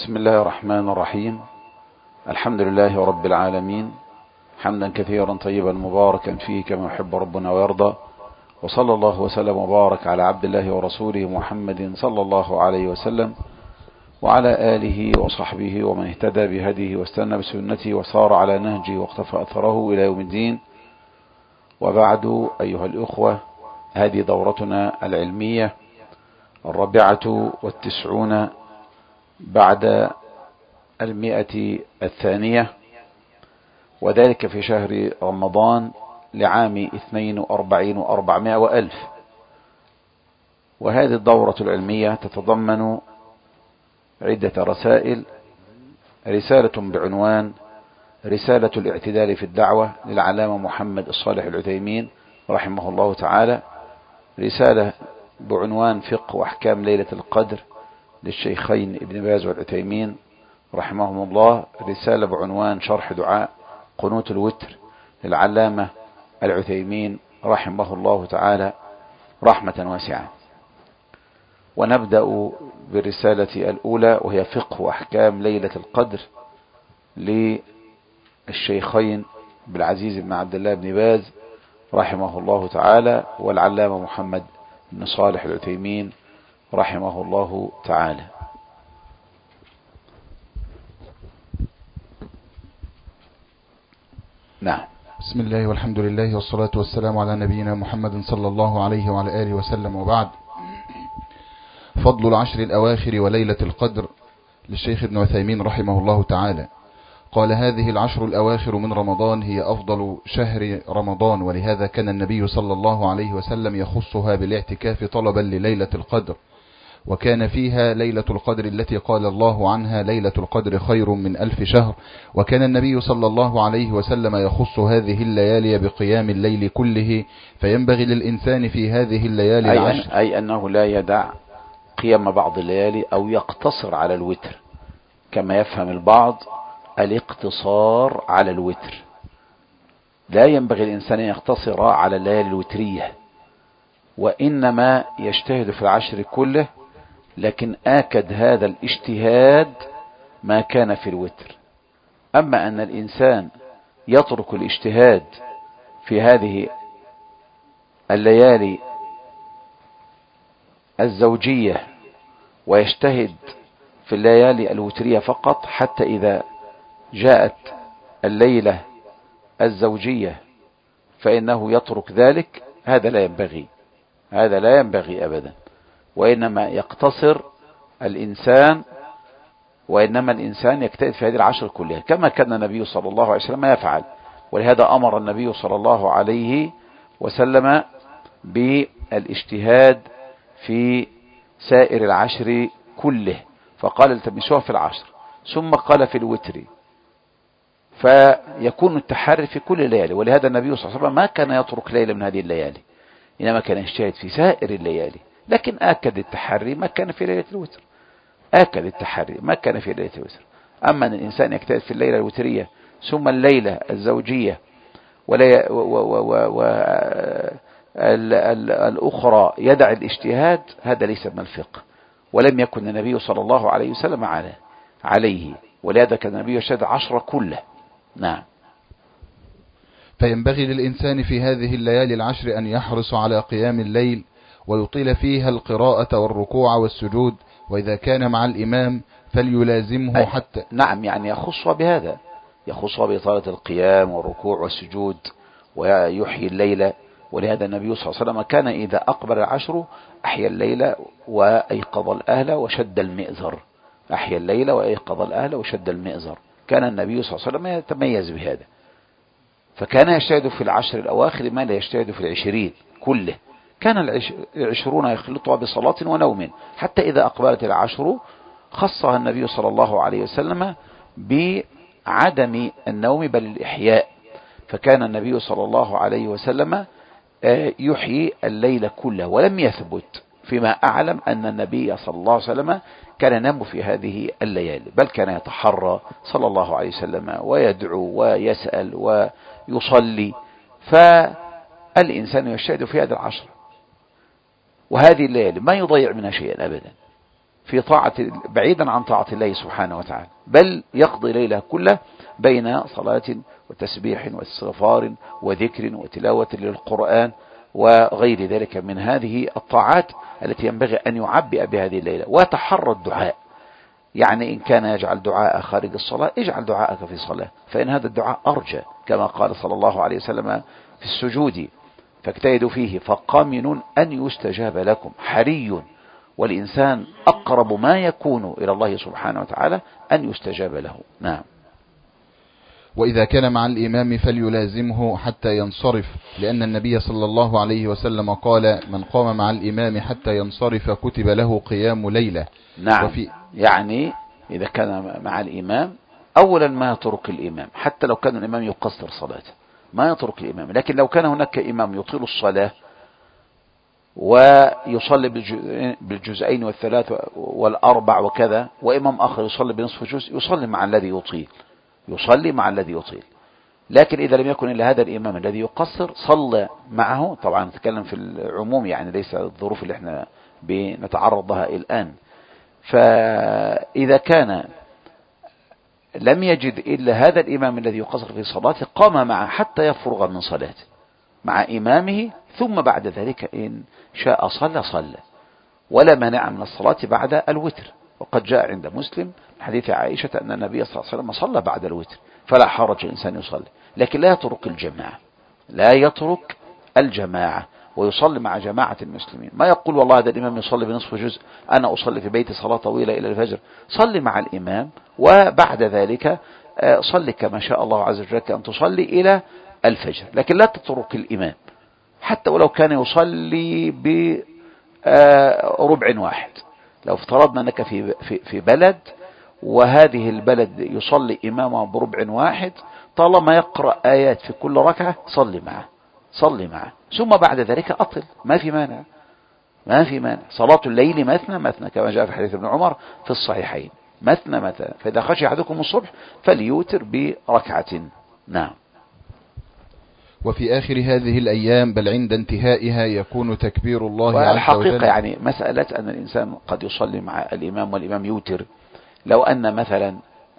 بسم الله الرحمن الرحيم. الحمد لله رب العالمين، حمدا كثيرا طيبا مباركا فيه كما يحب ربنا ويرضى، وصلى الله وسلم وبارك على عبد الله ورسوله محمد صلى الله عليه وسلم وعلى آله وصحبه ومن اهتدى بهديه واستنى بسنته وصار على نهجه واقتفى أثره إلى يوم الدين. وبعد أيها الأخوة، هذه دورتنا العلمية 94 بعد 100 وذلك في شهر رمضان لعام 42 و400 وألف. وهذه الدورة العلمية تتضمن عدة رسائل. رسالة بعنوان رسالة الاعتدال في الدعوة للعلامة محمد الصالح العثيمين رحمه الله تعالى. رسالة بعنوان فقه وأحكام ليلة القدر للشيخين ابن باز والعثيمين رحمهم الله. رسالة بعنوان شرح دعاء قنوت الوتر للعلامة العثيمين رحمه الله تعالى رحمة واسعة. ونبدأ بالرسالة الأولى وهي فقه وأحكام ليلة القدر للشيخين بالعزيز بن عبد الله بن باز رحمه الله تعالى والعلامة محمد بن صالح العثيمين رحمه الله تعالى. نعم. بسم الله والحمد لله والصلاة والسلام على نبينا محمد صلى الله عليه وعلى آله وسلم، وبعد. فضل العشر الأواخر وليلة القدر للشيخ ابن عثيمين رحمه الله تعالى. قال: هذه العشر الأواخر من رمضان هي أفضل شهر رمضان، ولهذا كان النبي صلى الله عليه وسلم يخصها بالاعتكاف طلبا لليلة القدر، وكان فيها ليلة القدر التي قال الله عنها: ليلة القدر خير من 1000 شهر. وكان النبي صلى الله عليه وسلم يخص هذه الليالي بقيام الليل كله، فينبغي للإنسان في هذه الليالي العشر أي أنه لا يدع قيام بعض الليالي أو يقتصر على الوتر كما يفهم البعض الاقتصار على الوتر. لا ينبغي الإنسان أن يقتصر على الليالي الوترية، وإنما يجتهد في العشر كله، لكن آكد هذا الاجتهاد ما كان في الوتر. أما أن الإنسان يترك الاجتهاد في هذه الليالي الزوجية ويجتهد في الليالي الوترية فقط حتى إذا جاءت الليلة الزوجية فإنه يترك ذلك، هذا لا ينبغي أبدا. وإنما الإنسان يجتهد في هذه العشر كلها كما كان النبي صلى الله عليه وسلم يفعل. ولهذا أمر النبي صلى الله عليه وسلم بالاجتهاد في سائر العشر كله، فقال: التمسوها في العشر، ثم قال في الوتر، فيكون التحري في كل الليالي. ولهذا النبي صلى الله عليه وسلم ما كان يترك ليلة من هذه الليالي، إنما كان يجتهد في سائر الليالي، لكن آكد التحري ما كان في ليلة الوتر. أما أن الإنسان يجتهد في الليلة الوترية ثم الليلة الزوجية الأخرى يدع الاجتهاد، هذا ليس من الفقه، ولم يكن النبي صلى الله عليه وسلم عليه. ولهذا كان النبي يجتهد 10 كله. نعم. فينبغي للإنسان في هذه الليالي العشر أن يحرص على قيام الليل ويطيل فيها القراءة والركوع والسجود، وإذا كان مع الإمام فليلازمه حتى. نعم، يعني يخصها بهذا، يخصها بإطالة القيام والركوع والسجود ويحيي الليلة. ولهذا النبي صلى الله عليه وسلم كان إذا أقبل العشر أحيا الليل وأيقظ الأهل وشد المئزر. كان النبي صلى الله عليه وسلم يتميز بهذا، فكان يجتهد في العشر الأواخر ما لا يجتهد في 20 كله. كان 20 يخلطها بصلاة ونوم، حتى إذا أقبلت العشر خصها النبي صلى الله عليه وسلم بعدم النوم بل الإحياء. فكان النبي صلى الله عليه وسلم يحيي الليل كله، ولم يثبت فيما أعلم أن النبي صلى الله عليه وسلم كان ينام في هذه الليالي، بل كان يتحرى صلى الله عليه وسلم ويدعو ويسأل ويصلي. فالإنسان يجتهد في هذه العشر وهذه الليالي ما يضيع منها شيئا أبدا، في طاعة بعيدا عن طاعة الله سبحانه وتعالى، بل يقضي ليله كله بين صلاة وتسبيح واستغفار وذكر وتلاوة للقرآن وغير ذلك من هذه الطاعات التي ينبغي أن يعبئ بهذه الليلة. وتحرى الدعاء، يعني إن كان يجعل دعاء خارج الصلاة اجعل دعاءك في الصلاة، فإن هذا الدعاء أرجى، كما قال صلى الله عليه وسلم في السجود فاجتهدوا فيه فقامن أن يستجاب لكم. حري والإنسان أقرب ما يكون إلى الله سبحانه وتعالى أن يستجاب له. نعم. وإذا كان مع الإمام فليلازمه حتى ينصرف، لأن النبي صلى الله عليه وسلم قال: من قام مع الإمام حتى ينصرف كتب له قيام ليلة. نعم. يعني إذا كان مع الإمام أولا ما يترك الإمام، حتى لو كان الإمام يقصر صلاته ما يترك الإمام. لكن لو كان هناك إمام يطيل الصلاة ويصلي بالجزئين والثلاث والأربع وكذا، وإمام آخر يصلي بنصف جزء، يصلي مع الذي يطيل، يصلي مع الذي يطيل. لكن إذا لم يكن إلا هذا الإمام الذي يقصر صلى معه. طبعا نتكلم في العموم، يعني ليس الظروف اللي احنا بنتعرض لها الآن. فإذا كان لم يجد إلا هذا الإمام الذي يقصر في صلاته قام معه حتى يفرغ من صلاته مع إمامه، ثم بعد ذلك إن شاء صلى، ولا مانع من الصلاة بعد الوتر. وقد جاء عند مسلم حديث عائشة أن النبي صلى الله عليه وسلم صلى بعد الوتر، فلا حرج الإنسان يصلي، لكن لا يترك الجماعة، لا يترك الجماعة ويصلي مع جماعة المسلمين. ما يقول والله هذا الإمام يصلي بنصف جزء، أنا أصلي في بيتي صلاة طويلة إلى الفجر. صلي مع الإمام، وبعد ذلك صلي كما شاء الله عز وجل أن تصلي إلى الفجر، لكن لا تترك الإمام حتى ولو كان يصلي بربع واحد. لو افترضنا أنك في بلد، وهذه البلد يصلي إمامه بربع واحد، طالما يقرأ آيات في كل ركعة صلي معه، ثم بعد ذلك أطل، ما في مانع. صلاة الليل مثنى كما جاء في حديث ابن عمر في الصحيحين، مثنى. فإذا خشي أحدكم الصبح فليوتر بركعة. نعم. وفي آخر هذه الأيام بل عند انتهائها يكون تكبير الله عز وجل. والحقيقة يعني مسألة أن الإنسان قد يصلي مع الإمام والإمام يوتر، لو أن مثلا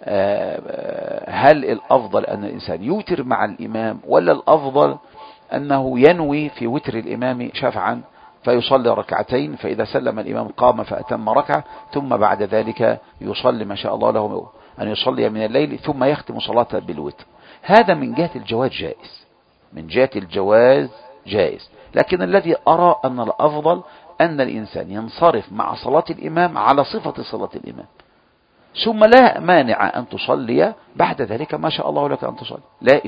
هل الأفضل أن الإنسان يوتر مع الإمام، ولا الأفضل أنه ينوي في وتر الإمام شفعا فيصلي ركعتين، فإذا سلم الإمام قام فأتم ركعة، ثم بعد ذلك يصلي ما شاء الله له أن يصلي من الليل، ثم يختم صلاته بالوتر. هذا من جهة الجواز جائز، لكن الذي أرى أن الأفضل أن الإنسان ينصرف مع صلاة الإمام على صفة صلاة الإمام، ثم لا مانع أن تصلي بعد ذلك ما شاء الله لك أن تصلي، لا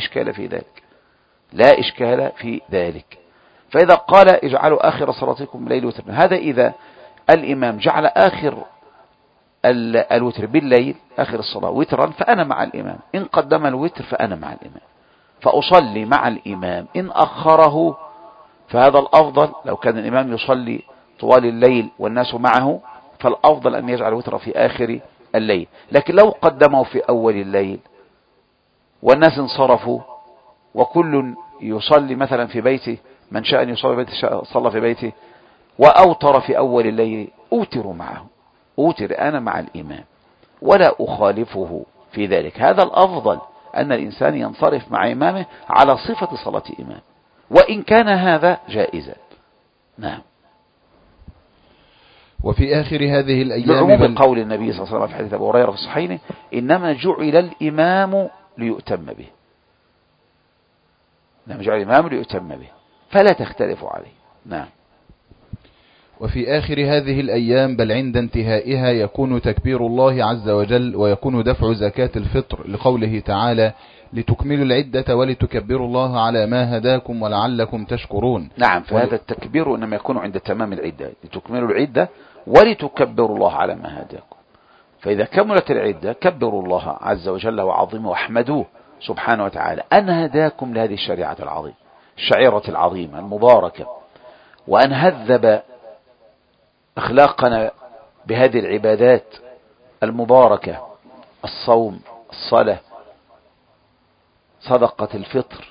إشكال في ذلك. فإذا قال اجعلوا آخر صلاتكم ليل وتر، هذا إذا الإمام جعل آخر الوتر بالليل، آخر الصلاة وترا، فأنا مع الإمام. إن قدم الوتر فأنا مع الإمام، فأصلي مع الإمام. إن أخره فهذا الأفضل، لو كان الإمام يصلي طوال الليل والناس معه فالأفضل أن يجعل وتر في آخر الليل. لكن لو قدمه في أول الليل والناس انصرفوا وكل يصلي مثلا في بيته، من شاء أن يصلي في بيته صلى في بيته، وأوتر في أول الليل، أوتر معه، أوتر أنا مع الإمام ولا أخالفه في ذلك. هذا الأفضل، أن الإنسان ينصرف مع إمامه على صفة صلاة إمام، وإن كان هذا جائزا. نعم. وفي آخر هذه الأيام لعموم قول النبي صلى الله عليه وسلم في حديث أبو هريرة في الصحيحين: إنما جعل الإمام ليؤتم به، فلا تختلفوا عليه. نعم. وفي آخر هذه الأيام بل عند انتهائها يكون تكبير الله عز وجل، ويكون دفع زكاة الفطر، لقوله تعالى: لتكملوا العدة ولتكبروا الله على ما هداكم ولعلكم تشكرون. نعم. فهذا التكبير إنما يكون عند تمام العدة، لتكملوا العدة ولتكبروا الله على ما هداكم. فإذا كملت العدة كبروا الله عز وجل وعظمه واحمدوه سبحانه وتعالى أن هداكم لهذه الشريعة العظيمة، الشعيرة العظيمة المباركة، وأن هذب أخلاقنا بهذه العبادات المباركة: الصوم، الصلاة، صدقة الفطر،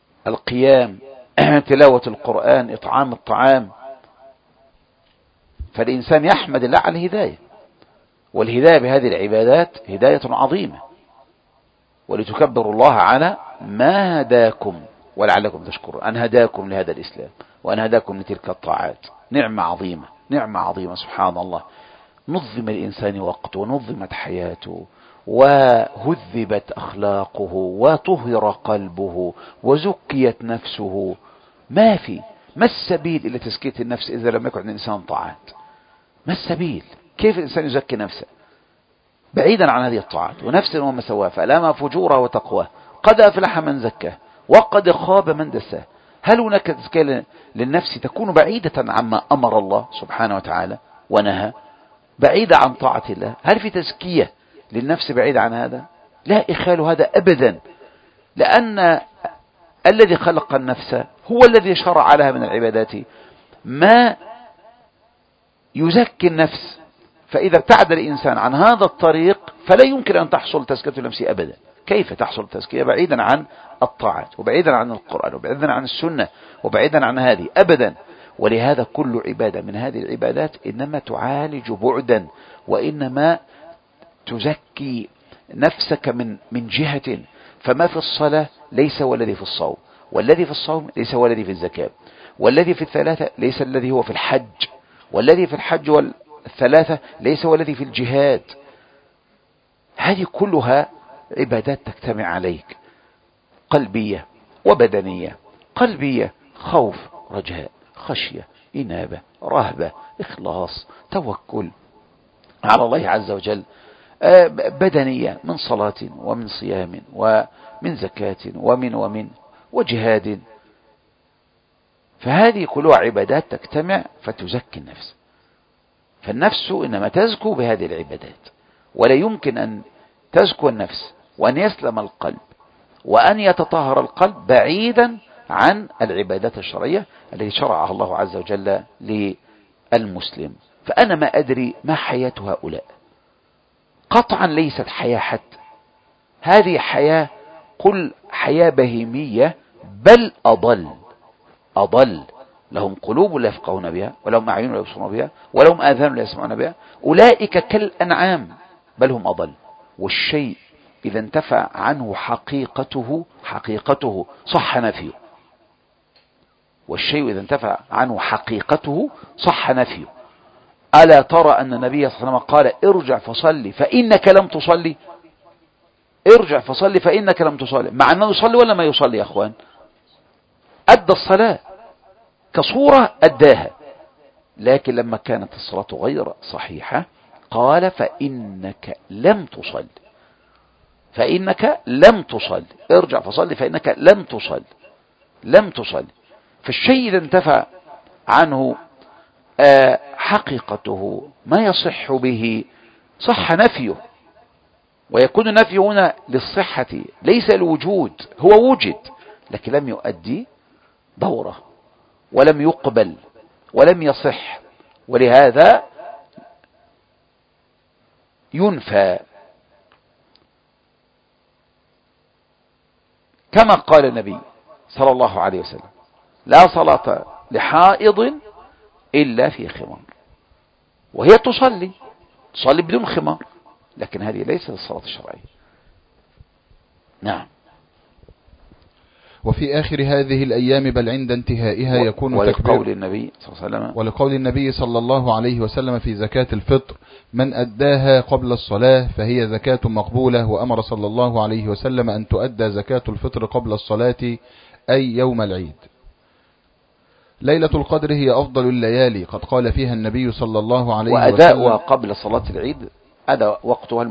القيام، تلاوة القرآن، إطعام الطعام، فالإنسان يحمد الله على الهداية، والهداية بهذه العبادات هداية عظيمة، ولتكبروا الله على ما هداكم ولعلكم تشكرون، أن هداكم لهذا الإسلام وأن هداكم لتلك الطاعات. نعمة عظيمة، نعمة عظيمة سبحان الله. نظم الإنسان وقته ونظمت حياته وهذبت أخلاقه وطهر قلبه وزكيت نفسه. ما السبيل إلى تزكية النفس إذا لم يكن الإنسان طاعات؟ ما السبيل؟ كيف الإنسان يزكي نفسه بعيدا عن هذه الطاعات؟ ونفس وما سواها فألام فجورها وتقواه، قد أفلح من زكاه وقد خاب من دساه. هل هناك تزكية للنفس تكون بعيدة عما أمر الله سبحانه وتعالى ونهى، بعيدة عن طاعة الله؟ هل في تزكية للنفس بعيدة عن هذا؟ لا إخال هذا أبدا، لأن الذي خلق النفس هو الذي شرع لها من العبادات ما يزكي النفس. فإذا ابتعد الإنسان عن هذا الطريق فلا يمكن أن تحصل تزكية النفس أبدا. كيف تحصل تزكية بعيدا عن الطاعات وبعيدا عن القرآن وبعيدا عن السنة وبعيدا عن هذه أبدا؟ ولهذا كل عبادة من هذه العبادات إنما تعالج بعدا، وإنما تزكي نفسك من جهة. فما في الصلاة ليس والذي في الصوم، والذي في الصوم ليس والذي في الزكاة، والذي في الثلاثة ليس الذي هو في الحج، والذي في الحج والثلاثة ليس والذي في الجهاد. هذه كلها عبادات تجتمع عليك، قلبية وبدنية. قلبية خوف رجاء خشية إنابة رهبة إخلاص توكل على الله عز وجل. بدنية من صلاة ومن صيام ومن زكاة ومن وجهاد. فهذه كلها عبادات تجتمع فتزكي النفس. فالنفس إنما تزكو بهذه العبادات، ولا يمكن أن تزكو النفس وأن يسلم القلب وأن يتطهر القلب بعيدا عن العبادات الشرعية التي شرعها الله عز وجل للمسلم. فأنا ما أدري ما حياة هؤلاء. قطعا ليست حياة حتى، هذه حياة قل حياة بهيمية، بل أضل. لهم قلوب لا يفقهون بها، ولهم أعين لا يبصرون بها، ولهم آذان لا يسمعون بها، أولئك كالأنعام بل هم أضل. والشيء إذا انتفى عنه حقيقته صح نفيه. والشيء إذا انتفى عنه حقيقته صح نفيه. ألا ترى أن النبي صلى الله عليه وسلم قال ارجع فصلي فإنك لم تصلي؟ ارجع فصلي فإنك لم تصلي، مع أنه يصلي ولا ما يصلي يا أخوان؟ أدى الصلاة كصورة أداها، لكن لما كانت الصلاة غير صحيحة قال فإنك لم تصل، ارجع فصلي فإنك لم تصل. فالشيء إذا انتفى عنه حقيقته ما يصح به صح نفيه. ويكون النفي هنا للصحة ليس الوجود، هو وجد لكن لم يؤدي دوره ولم يقبل ولم يصح، ولهذا ينفى. كما قال النبي صلى الله عليه وسلم لا صلاة لحائض إلا في خمار، وهي تصلي بدون خمار، لكن هذه ليست الصلاة الشرعية. نعم. وفي آخر هذه الأيام بل عند انتهائها يكون ولقول النبي صلى الله عليه وسلم في زكاة الفطر من أداها قبل الصلاة فهي زكاة مقبولة. وأمر صلى الله عليه وسلم أن تؤدى زكاة الفطر قبل الصلاة أي يوم العيد. ليلة القدر هي أفضل الليالي، قد قال فيها النبي صلى الله عليه وسلم وأداؤها قبل صلاة العيد هذا وقتها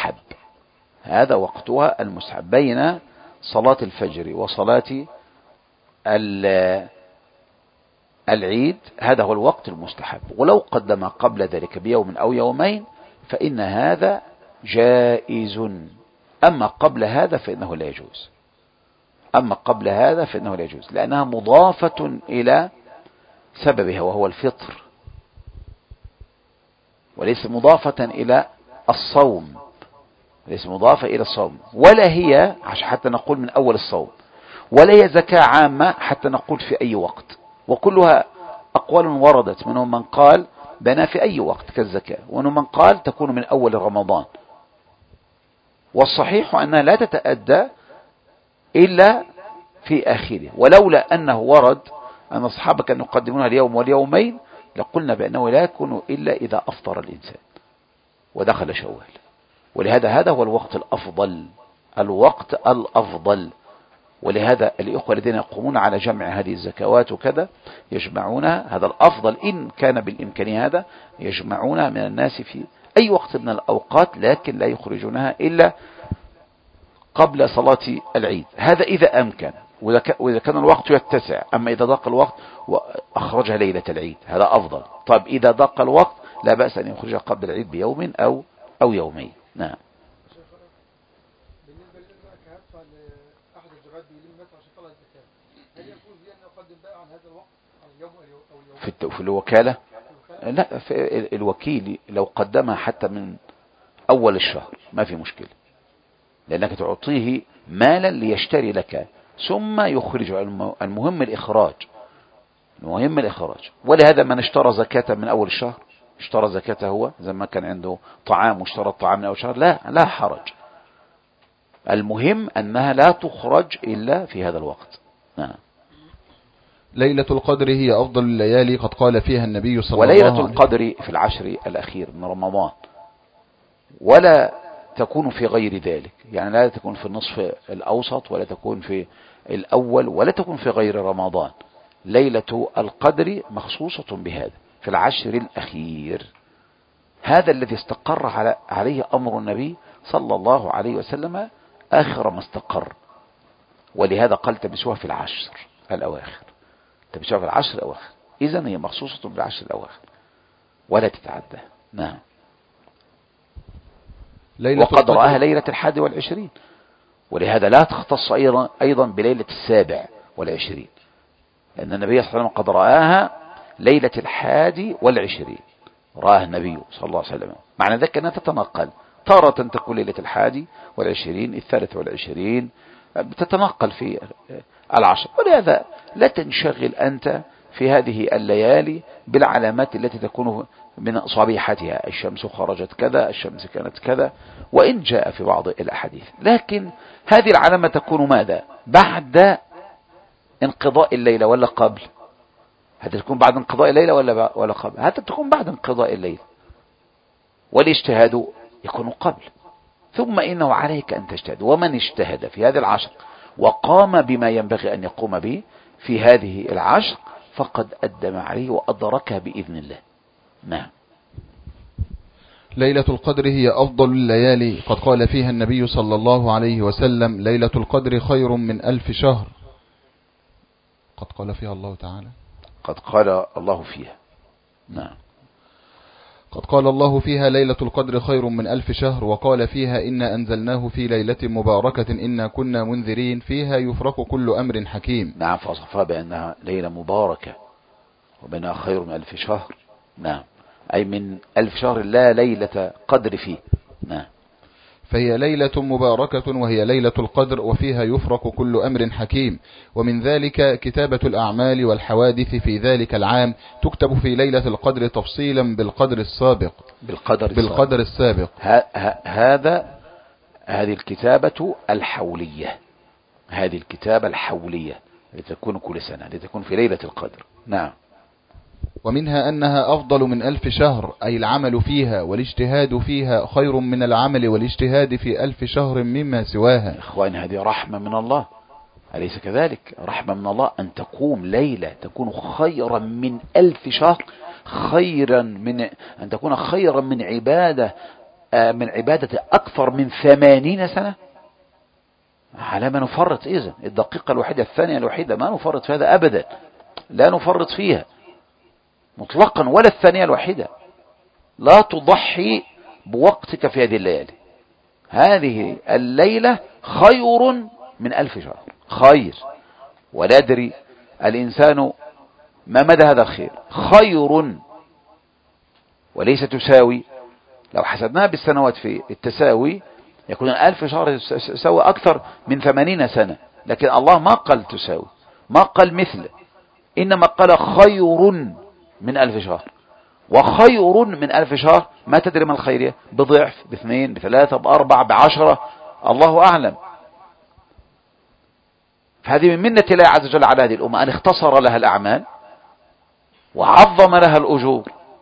المستحب، بين صلاة الفجر وصلاة العيد هذا هو الوقت المستحب. ولو قدم قبل ذلك بيوم أو يومين فإن هذا جائز، أما قبل هذا فإنه لا يجوز، لأنها مضافة إلى سببها وهو الفطر، وليس مضافة إلى الصوم، ولا هي حتى نقول من أول الصوم، ولا هي زكاة عامة حتى نقول في أي وقت. وكلها أقوال وردت، منهم من قال بنى في أي وقت كالزكاة، وأنه من قال تكون من أول رمضان، والصحيح أنها لا تتأدى إلا في آخره. ولولا أنه ورد أن الصحابة كانوا يقدمونها اليوم واليومين لقلنا بأنه لا يكون إلا إذا أفطر الإنسان ودخل شوال. ولهذا هذا هو الوقت الأفضل، الوقت الأفضل. ولهذا الإخوة الذين يقومون على جمع هذه الزكوات وكذا يجمعونها، هذا الأفضل إن كان بالإمكانية، هذا يجمعونها من الناس في أي وقت من الأوقات، لكن لا يخرجونها إلا قبل صلاة العيد، هذا إذا أمكن، وإذا كان الوقت يتسع. أما إذا ضاق الوقت وأخرجها ليلة العيد هذا أفضل. طب إذا ضاق الوقت لا بأس أن يخرجها قبل العيد بيوم أو يومين. نعم. بالنسبة للزكاة فأحد الزكاة بيلم مثلا عشان طلع الزكاة، هل يجوز لي أن أقدم بقى عن هذا الوقت عن اليوم أو اليوم؟ في الوكالة؟ لا، في الوكيل لو قدمها حتى من أول الشهر ما في مشكلة، لأنك تعطيه مالا ليشتري لك ثم يخرج. المهم الإخراج، المهم الإخراج. ولهذا من اشترى زكاة من أول الشهر اشترى زكاة هو، زي ما كان عنده طعام واشترى الطعام من أول الشهر، لا حرج. المهم أنها لا تخرج إلا في هذا الوقت. نعم. ليلة القدر هي أفضل الليالي، قد قال فيها النبي صلى الله عليه وسلم. وليلة القدر في العشر الأخير من رمضان، ولا تكون في غير ذلك، يعني لا تكون في النصف الأوسط، ولا تكون في الأول، ولا تكون في غير رمضان. ليلة القدر مخصوصة بهذا في العشر الأخير، هذا الذي استقر عليه أمر النبي صلى الله عليه وسلم آخر ما استقر. ولهذا قال تبسوها في العشر الأواخر، تبسوها في العشر الأواخر. إذن هي مخصوصة بالعشر الأواخر ولا تتعدى. نعم. وقد رآها ليلة 21، ولهذا لا تختص أيضا بليلة 27، لأن النبي صلى الله عليه وسلم قد رآها ليلة 21، رآها النبي صلى الله عليه وسلم. معنى ذلك أنها تتنقل، تارة تكون ليلة 21، 23، بتتنقل في العشر. ولهذا لا تنشغل أنت في هذه الليالي بالعلامات التي تكون من صبيحتها، الشمس خرجت كذا، الشمس كانت كذا، وإن جاء في بعض الأحاديث. لكن هذه العلامة تكون ماذا؟ بعد انقضاء الليلة ولا قبل؟ هذا تكون بعد انقضاء الليلة ولا قبل؟ هذا تكون بعد انقضاء الليل، والاجتهاد يكون قبل. ثم إنه عليك أن تجتهد، ومن اجتهد في هذه العشر وقام بما ينبغي أن يقوم به في هذه العشر فقد أدى عليه وأدركها بإذن الله. نعم. ليلة القدر هي أفضل الليالي، قد قال فيها النبي صلى الله عليه وسلم: ليلة القدر خير من 1000 شهر. قد قال فيها الله تعالى، قد قال الله فيها. نعم. قد قال الله فيها: ليلة القدر خير من 1000 شهر. وقال فيها: إنا أنزلناه في ليلة مباركة إنا كنا منذرين فيها يفرق كل أمر حكيم. نعم. فوصفها بأنها ليلة مباركة وبأنها خير من 1000 شهر. نعم. أي من 1000 شهر لا ليلة قدر فيه. نعم. فهي ليلة مباركة وهي ليلة القدر، وفيها يفرق كل أمر حكيم. ومن ذلك كتابة الأعمال والحوادث في ذلك العام، تكتب في ليلة القدر تفصيلا بالقدر السابق. هذه الكتابة الحولية، هذه الكتابة الحولية لتكون كل سنة، لتكون في ليلة القدر. نعم. ومنها أنها أفضل من 1000 شهر، أي العمل فيها والاجتهاد فيها خير من العمل والاجتهاد في 1000 شهر مما سواها. إخواني، هذه رحمة من الله، أليس كذلك؟ رحمة من الله أن تقوم ليلة تكون خيرا من 1000 شهر، خيرا من أن تكون خيرا من عبادة أكثر من 80 سنة. على ما نفرط إذن الدقيقة الوحيدة، الثانية الوحيدة، ما نفرط في هذا أبدا، لا نفرط فيها مطلقا، ولا الثانية الوحيدة. لا تضحي بوقتك في هذه الليالي. هذه الليلة خير من 1000 شهر، خير. ولا يدري الإنسان ما مدى هذا الخير. خير وليس تساوي. لو حسبناها بالسنوات في التساوي يكون 1000 شهر يساوي أكثر من 80 سنة، لكن الله ما قال تساوي، ما قال مثل، إنما قال خير من 1000 شهر. وخير من 1000 شهر ما تدري ما الخير، بضعف، باثنين، بثلاثة، بأربعة، ب10، الله أعلم. فهذه من منة الله عز وجل على هذه الأمة أن اختصر لها الأعمال وعظم لها الأجور،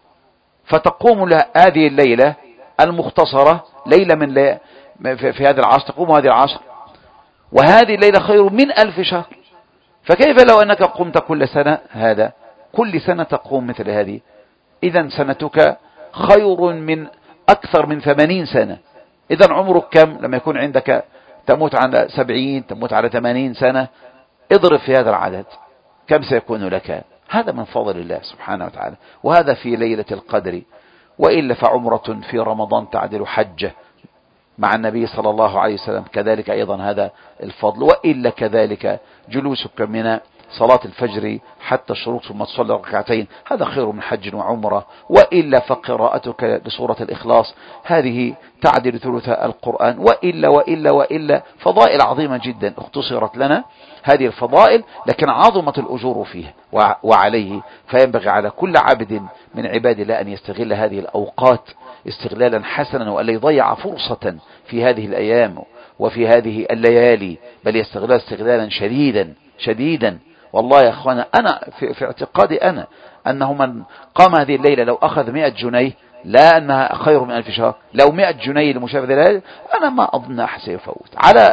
فتقوم لها هذه الليلة المختصرة ليلة في هذه العشر، تقوم هذه العشر، وهذه الليلة خير من 1000 شهر. فكيف لو أنك قمت كل سنة هذا، كل سنة تقوم مثل هذه، إذا سنتك خير من أكثر من 80 سنة. إذا عمرك كم لما يكون عندك تموت على 70، تموت على 80 سنة، اضرب في هذا العدد كم سيكون لك. هذا من فضل الله سبحانه وتعالى، وهذا في ليلة القدر. وإلا فعمرة في رمضان تعدل حجة مع النبي صلى الله عليه وسلم، كذلك أيضا هذا الفضل. وإلا كذلك جلوسك من صلاة الفجر حتى الشروق ثم تصلي ركعتين، هذا خير من حج وعمرة. وإلا فقراءتك لسورة الإخلاص هذه تعدل ثلث القرآن. وإلا فضائل عظيمة جدا اختصرت لنا هذه الفضائل، لكن عظمت الأجور فيها وعليه. فينبغي على كل عبد من عباد الله أن يستغل هذه الأوقات استغلالا حسنا، وأن لا يضيع فرصة في هذه الأيام وفي هذه الليالي، بل يستغلها استغلالا شديدا. والله يا أخوانا، أنا في اعتقادي أنا أنه من قام هذه الليلة لو أخذ 100 جنيه، لا أنها خير من 1000 شهر، لو 100 جنيه لمشاهدة الليلة، أنا ما أظن أحد سيفوت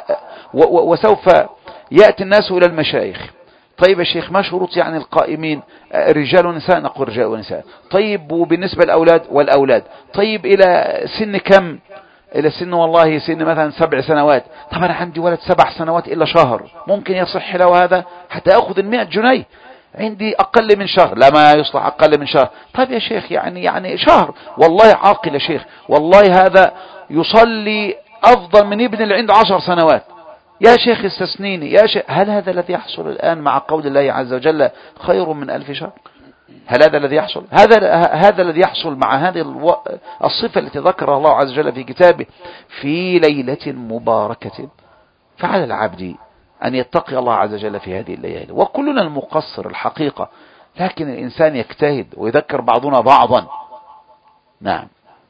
وسوف يأتي الناس إلى المشايخ. طيب يا شيخ، ما شروط يعني القائمين؟ رجال ونساء، نقول رجال ونساء. طيب وبالنسبة والأولاد، طيب إلى سن كم؟ إلى سن والله سن مثلا 7 سنوات. طب أنا عندي ولد 7 سنوات إلا شهر، ممكن يصح له هذا حتى أخذ 100 جنيه؟ عندي أقل من شهر، لا ما يصلح أقل من شهر. طيب يا شيخ يعني شهر، والله عاقل يا شيخ، والله هذا يصلي أفضل من ابن اللي عنده 10 سنوات. يا شيخ استثنيني يا شيخ. هل هذا الذي يحصل الآن مع قول الله عز وجل خير من 1000 شهر؟ هل هذا الذي يحصل؟ هذا الذي يحصل مع هذه الصفة التي ذكرها الله عز وجل في كتابه في ليلة مباركة. فعلى العبد أن يتقي الله عز وجل في هذه الليالي. وكلنا المقصر الحقيقة، لكن الإنسان يجتهد ويذكر بعضنا بعضا. نعم.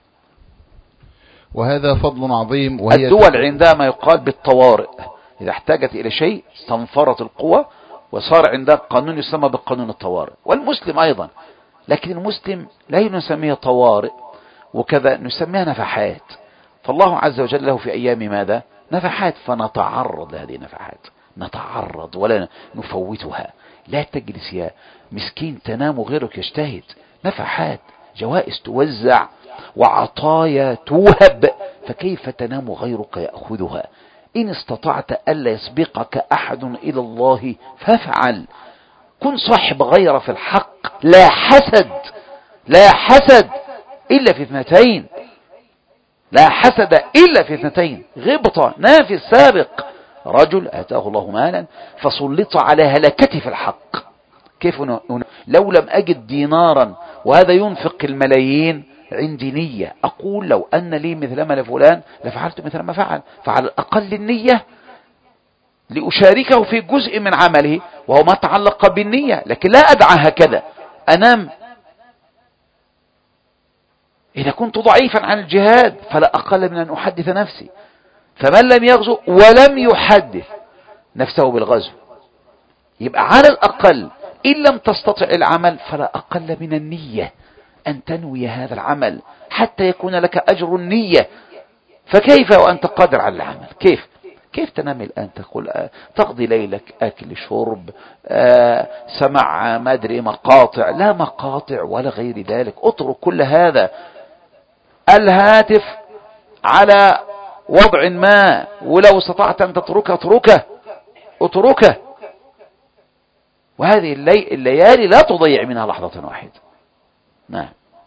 وهذا فضل عظيم. وهي الدول عندما يقال بالطوارئ، إذا احتاجت إلى شيء استنفرت القوى وصار عندها قانون يسمى بقانون الطوارئ. والمسلم أيضا، لكن المسلم لا نسميه طوارئ وكذا، نسميها نفحات. فالله عز وجل له في أيام ماذا؟ نفحات، فنتعرض لهذه النفحات، نتعرض ولا نفوتها. لا تجلس يا مسكين تنام غيرك يجتهد. نفحات، جوائز توزع وعطايا توهب، فكيف تنام غيرك يأخذها؟ إن استطعت ألا يسبقك أحد إلى الله فافعل. كن صاحب غير في الحق، لا حسد إلا في 2، لا حسد إلا في 2. غبطة، نافي السابق، رجل آتاه الله مالا فسلط على هلكته في الحق. كيف لو لم أجد دينارا وهذا ينفق الملايين، عندي نية، أقول لو أن لي مثل ما لفلان لفعلت مثل ما فعل، فعلى الأقل النية لأشاركه في جزء من عمله، وهو ما تعلق بالنية. لكن لا أدعى هكذا أنام. إذا كنت ضعيفا عن الجهاد فلا أقل من أن أحدث نفسي. فمن لم يغزو ولم يحدث نفسه بالغزو، يبقى على الأقل إن لم تستطع العمل فلا أقل من النية أن تنوي هذا العمل حتى يكون لك أجر النية. فكيف وأنت قادر على العمل؟ كيف تنام الآن تقول تقضي ليلك أكل شرب سمع ما أدري مقاطع؟ لا مقاطع ولا غير ذلك، اترك كل هذا. الهاتف على وضع ما، ولو استطعت أن تتركه اتركه. وهذه الليالي لا تضيع منها لحظة واحدة. نعم.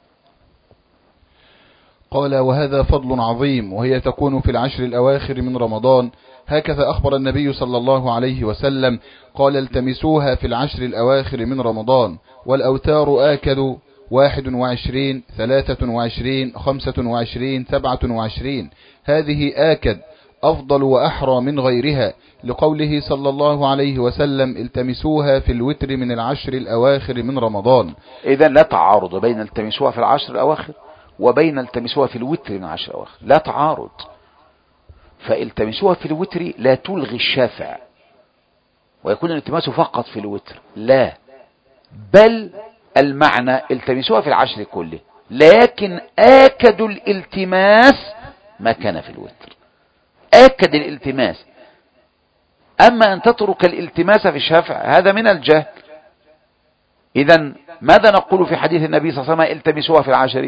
قال وهذا فضل عظيم، وهي تكون في العشر الأواخر من رمضان، هكذا أخبر النبي صلى الله عليه وسلم، قال التمسوها في العشر الأواخر من رمضان، والأوتار آكد 21 23 25 27. هذه آكد أفضل وأحرى من غيرها، لقوله صلى الله عليه وسلم: التمسوها في الوتر من العشر الأواخر من رمضان. إذن لا تعارض بين التمسوها في العشر الأواخر وبين التمسوها في الوتر من العشر الأواخر، لا تعارض. فالتمسوها في الوتر لا تلغي الشافع ويكون الالتماس فقط في الوتر، لا، بل المعنى التمسوها في العشر كله، لكن آكد الالتماس ما كان في الوتر، آكد الالتماس. أما أن تترك الالتماس في الشفع هذا من الجهل. إذن ماذا نقول في حديث النبي صلى الله عليه وسلم: التمسوها في العشر؟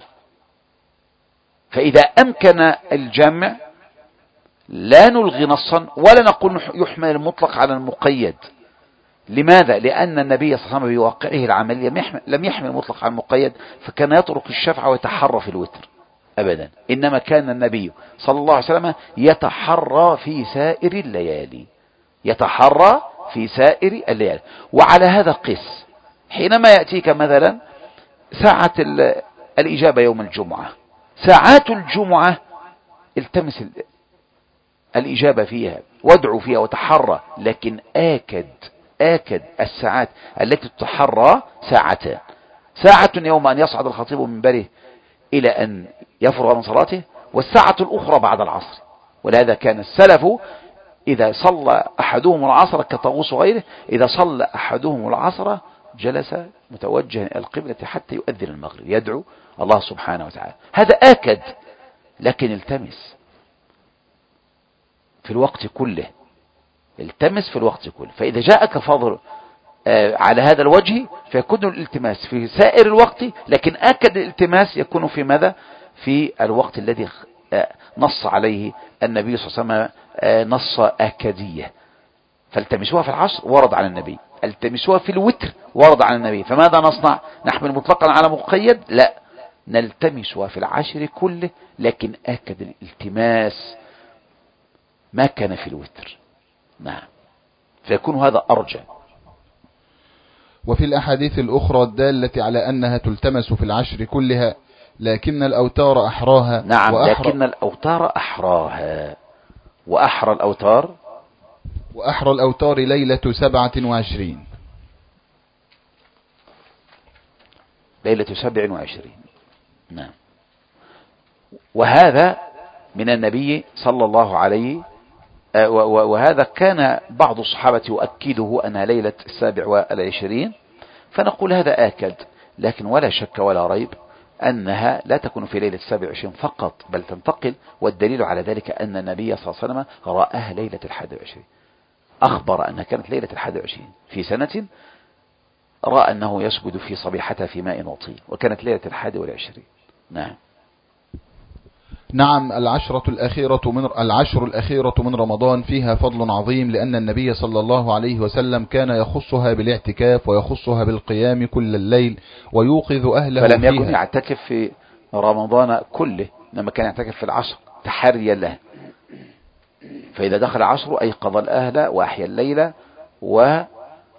فإذا أمكن الجمع لا نلغي نصا ولا نقول يحمل المطلق على المقيد. لماذا؟ لأن النبي صلى الله عليه وسلم بواقعه العملي لم يحمل المطلق على المقيد، فكان يترك الشفع ويتحرى في الوتر أبدا، إنما كان النبي صلى الله عليه وسلم يتحرى في سائر الليالي، يتحرى في سائر الليالي. وعلى هذا قس، حينما يأتيك مثلا ساعة الإجابة يوم الجمعة، ساعات الجمعة التمس الإجابة فيها وادعو فيها وتحرى، لكن آكد الساعات التي تتحرى ساعتان: ساعة يوم أن يصعد الخطيب من منبره إلى أن يفرغ من صلاته، والساعة الأخرى بعد العصر. ولهذا كان السلف إذا صلى أحدهم العصر كطاووس غيره، إذا صلى أحدهم العصر جلس متوجها إلى القبلة حتى يؤذن المغرب يدعو الله سبحانه وتعالى. هذا آكد، لكن التمس في الوقت كله، التمس في الوقت كله. فإذا جاءك فضل على هذا الوجه فيكون الالتماس في سائر الوقت، لكن آكد الالتماس يكون في ماذا؟ في الوقت الذي نص عليه النبي صلى الله عليه وسلم نص آكدية. فالتمسوها في العشر ورد على النبي، التمسوها في الوتر ورد على النبي. فماذا نصنع؟ نحمل مطلقا على مقيد؟ لا، نلتمسها في العشر كله، لكن آكد الالتماس ما كان في الوتر. نعم، فيكون هذا أرجع. وفي الأحاديث الأخرى الدالة على أنها تلتمس في العشر كلها، لكن الأوتار أحراها. نعم، لكن الأوتار أحراها. وأحرى الأوتار ليلة 27، ليلة 27. نعم، وهذا من النبي صلى الله عليه وهذا كان بعض الصحابة يؤكده أنها ليلة 27، فنقول هذا آكد، لكن ولا شك ولا ريب أنها لا تكون في ليلة 27 فقط، بل تنتقل. والدليل على ذلك أن النبي صلى الله عليه وسلم رآها ليلة 21، أخبر أنها كانت ليلة 21 في سنة، رأى أنه يسجد في صبيحتها في ماء وطين، وكانت ليلة 21. نعم. نعم، العشر الأخيرة من رمضان فيها فضل عظيم، لأن النبي صلى الله عليه وسلم كان يخصها بالاعتكاف ويخصها بالقيام كل الليل ويوقظ أهله فلم فيها. يكن يعتكف في رمضان كله، إنما كان يعتكف في العشر تحريا له. فإذا دخل العشر أيقظ الأهل وأحيا الليل وشد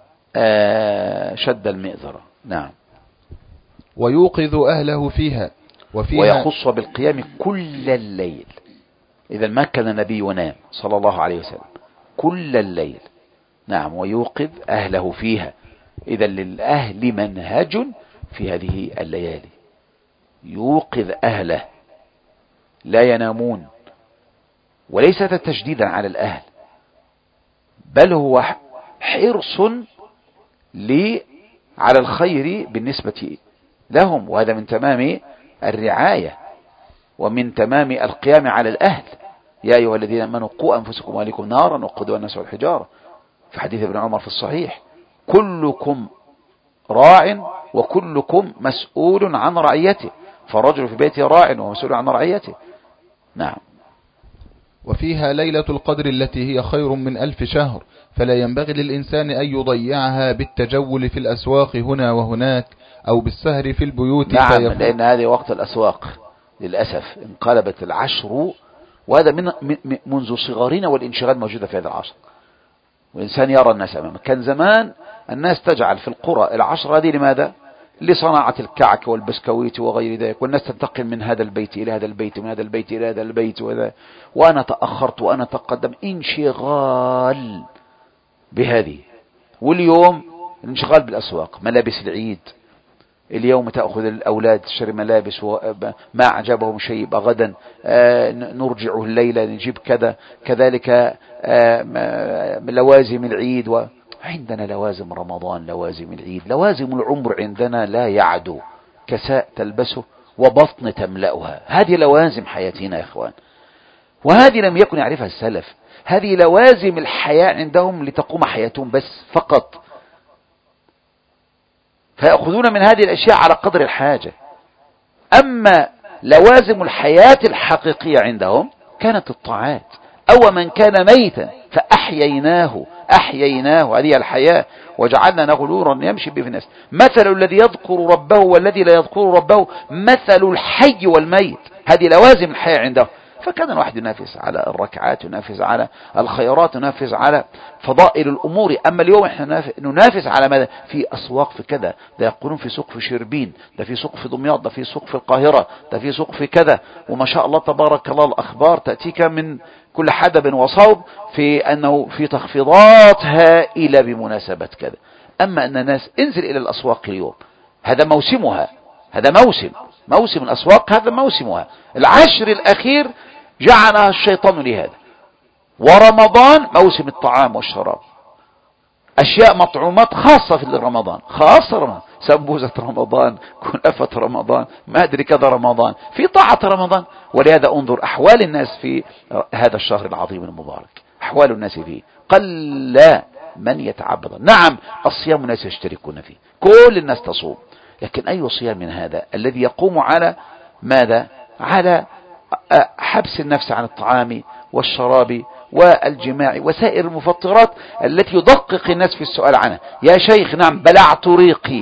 المئزرة. نعم. ويوقظ أهله فيها ويخص بالقيام كل الليل. إذا ما كان النبي ينام صلى الله عليه وسلم كل الليل. نعم، ويوقظ أهله فيها. إذا للأهل منهج في هذه الليالي، يوقظ أهله لا ينامون، وليس تشديدا على الأهل، بل هو حرص على الخير بالنسبة لهم، وهذا من تمام الرعاية ومن تمام القيام على الأهل. يا أيها الذين آمنوا قوا أنفسكم وأهليكم نارا وقودها الناس والحجارة، في حديث ابن عمر في الصحيح: كلكم راع وكلكم مسؤول عن رعيته، فالرجل في بيته راع ومسؤول عن رعيته. نعم. وفيها ليلة القدر التي هي خير من 1000 شهر، فلا ينبغي للإنسان أن يضيعها بالتجول في الأسواق هنا وهناك أو بالسهر في البيوت. نعم، لأن هذه وقت الأسواق للأسف انقلبت العشر، وهذا منذ صغارنا والانشغال موجودة في هذا العصر، والإنسان يرى الناس أمامه. كان زمان الناس تجعل في القرى العشر هذه لماذا؟ لصناعة الكعك والبسكويت وغير ذلك، والناس تنتقل من هذا البيت إلى هذا البيت، من هذا البيت إلى هذا البيت، وأنا تأخرت وأنا تقدم، انشغال بهذه. واليوم الانشغال بالأسواق، ملابس العيد، اليوم تأخذ الأولاد تشتري ملابس وما أعجبهم شيء، يبقى غدا نرجعه الليلة نجيب كذا، كذلك لوازم العيد، عندنا لوازم رمضان، لوازم العيد، لوازم العمر عندنا لا يعدو، كساء تلبسه وبطن تملأها، هذه لوازم حياتنا يا إخوان، وهذه لم يكن يعرفها السلف، هذه لوازم الحياة عندهم لتقوم حياتهم بس فقط، فيأخذون من هذه الأشياء على قدر الحاجة. أما لوازم الحياة الحقيقية عندهم كانت الطاعات، أو من كان ميتا فأحييناه، هذه الحياة، وجعلنا له نورا يمشي به في الناس، مثل الذي يذكر ربه والذي لا يذكر ربه مثل الحي والميت، هذه لوازم الحياة عندهم. فكان الواحد ينافس على الركعات، ينافس على الخيرات، ينافس على فضائل الأمور. أما اليوم احنا ننافس على ماذا؟ في أسواق، في كذا، ده يقولون في سوق في شربين، ده في سوق في دمياط، ده في سوق في القاهرة، ده في سوق في كذا، وما شاء الله تبارك الله الأخبار تأتيك من كل حدب وصوب في أنه في تخفيضات هائلة بمناسبة كذا. أما أن الناس انزل إلى الأسواق اليوم، هذا موسمها، هذا موسم الأسواق، هذا موسمها، العشر الأخير جعلها الشيطان لهذا، ورمضان موسم الطعام والشراب، أشياء مطعومات خاصة في رمضان، خاصة رمضان، سبوزة رمضان، كنافة رمضان، ما أدري كذا رمضان، في طاعة رمضان. ولهذا انظر أحوال الناس في هذا الشهر العظيم المبارك، أحوال الناس فيه قل من يتعبد. نعم الصيام الناس يشتركون فيه، كل الناس تصوم، لكن أي صيام من هذا الذي يقوم على ماذا؟ على حبس النفس عن الطعام والشراب والجماع وسائر المفطرات التي يدقق الناس في السؤال عنها. يا شيخ نعم بلعت ريقي،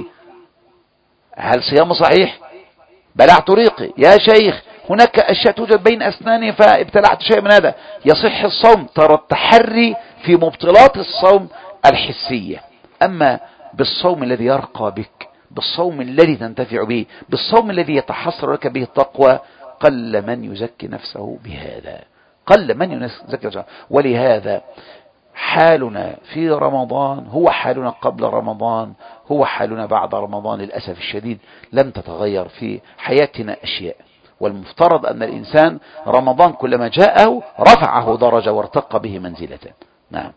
هل صيام صحيح؟ بلعت ريقي يا شيخ، هناك أشياء توجد بين أسناني فابتلعت شيء من هذا، يصح الصوم. ترى التحري في مبطلات الصوم الحسية. أما بالصوم الذي يرقى بك، بالصوم الذي تنتفع به، بالصوم الذي يتحصل لك به التقوى، قل من يزكي نفسه بهذا، قل من يزكي نفسه. ولهذا حالنا في رمضان هو حالنا قبل رمضان، هو حالنا بعد رمضان، للأسف الشديد لم تتغير في حياتنا أشياء. والمفترض أن الإنسان رمضان كلما جاءه رفعه درجة وارتقى به منزلة. نعم.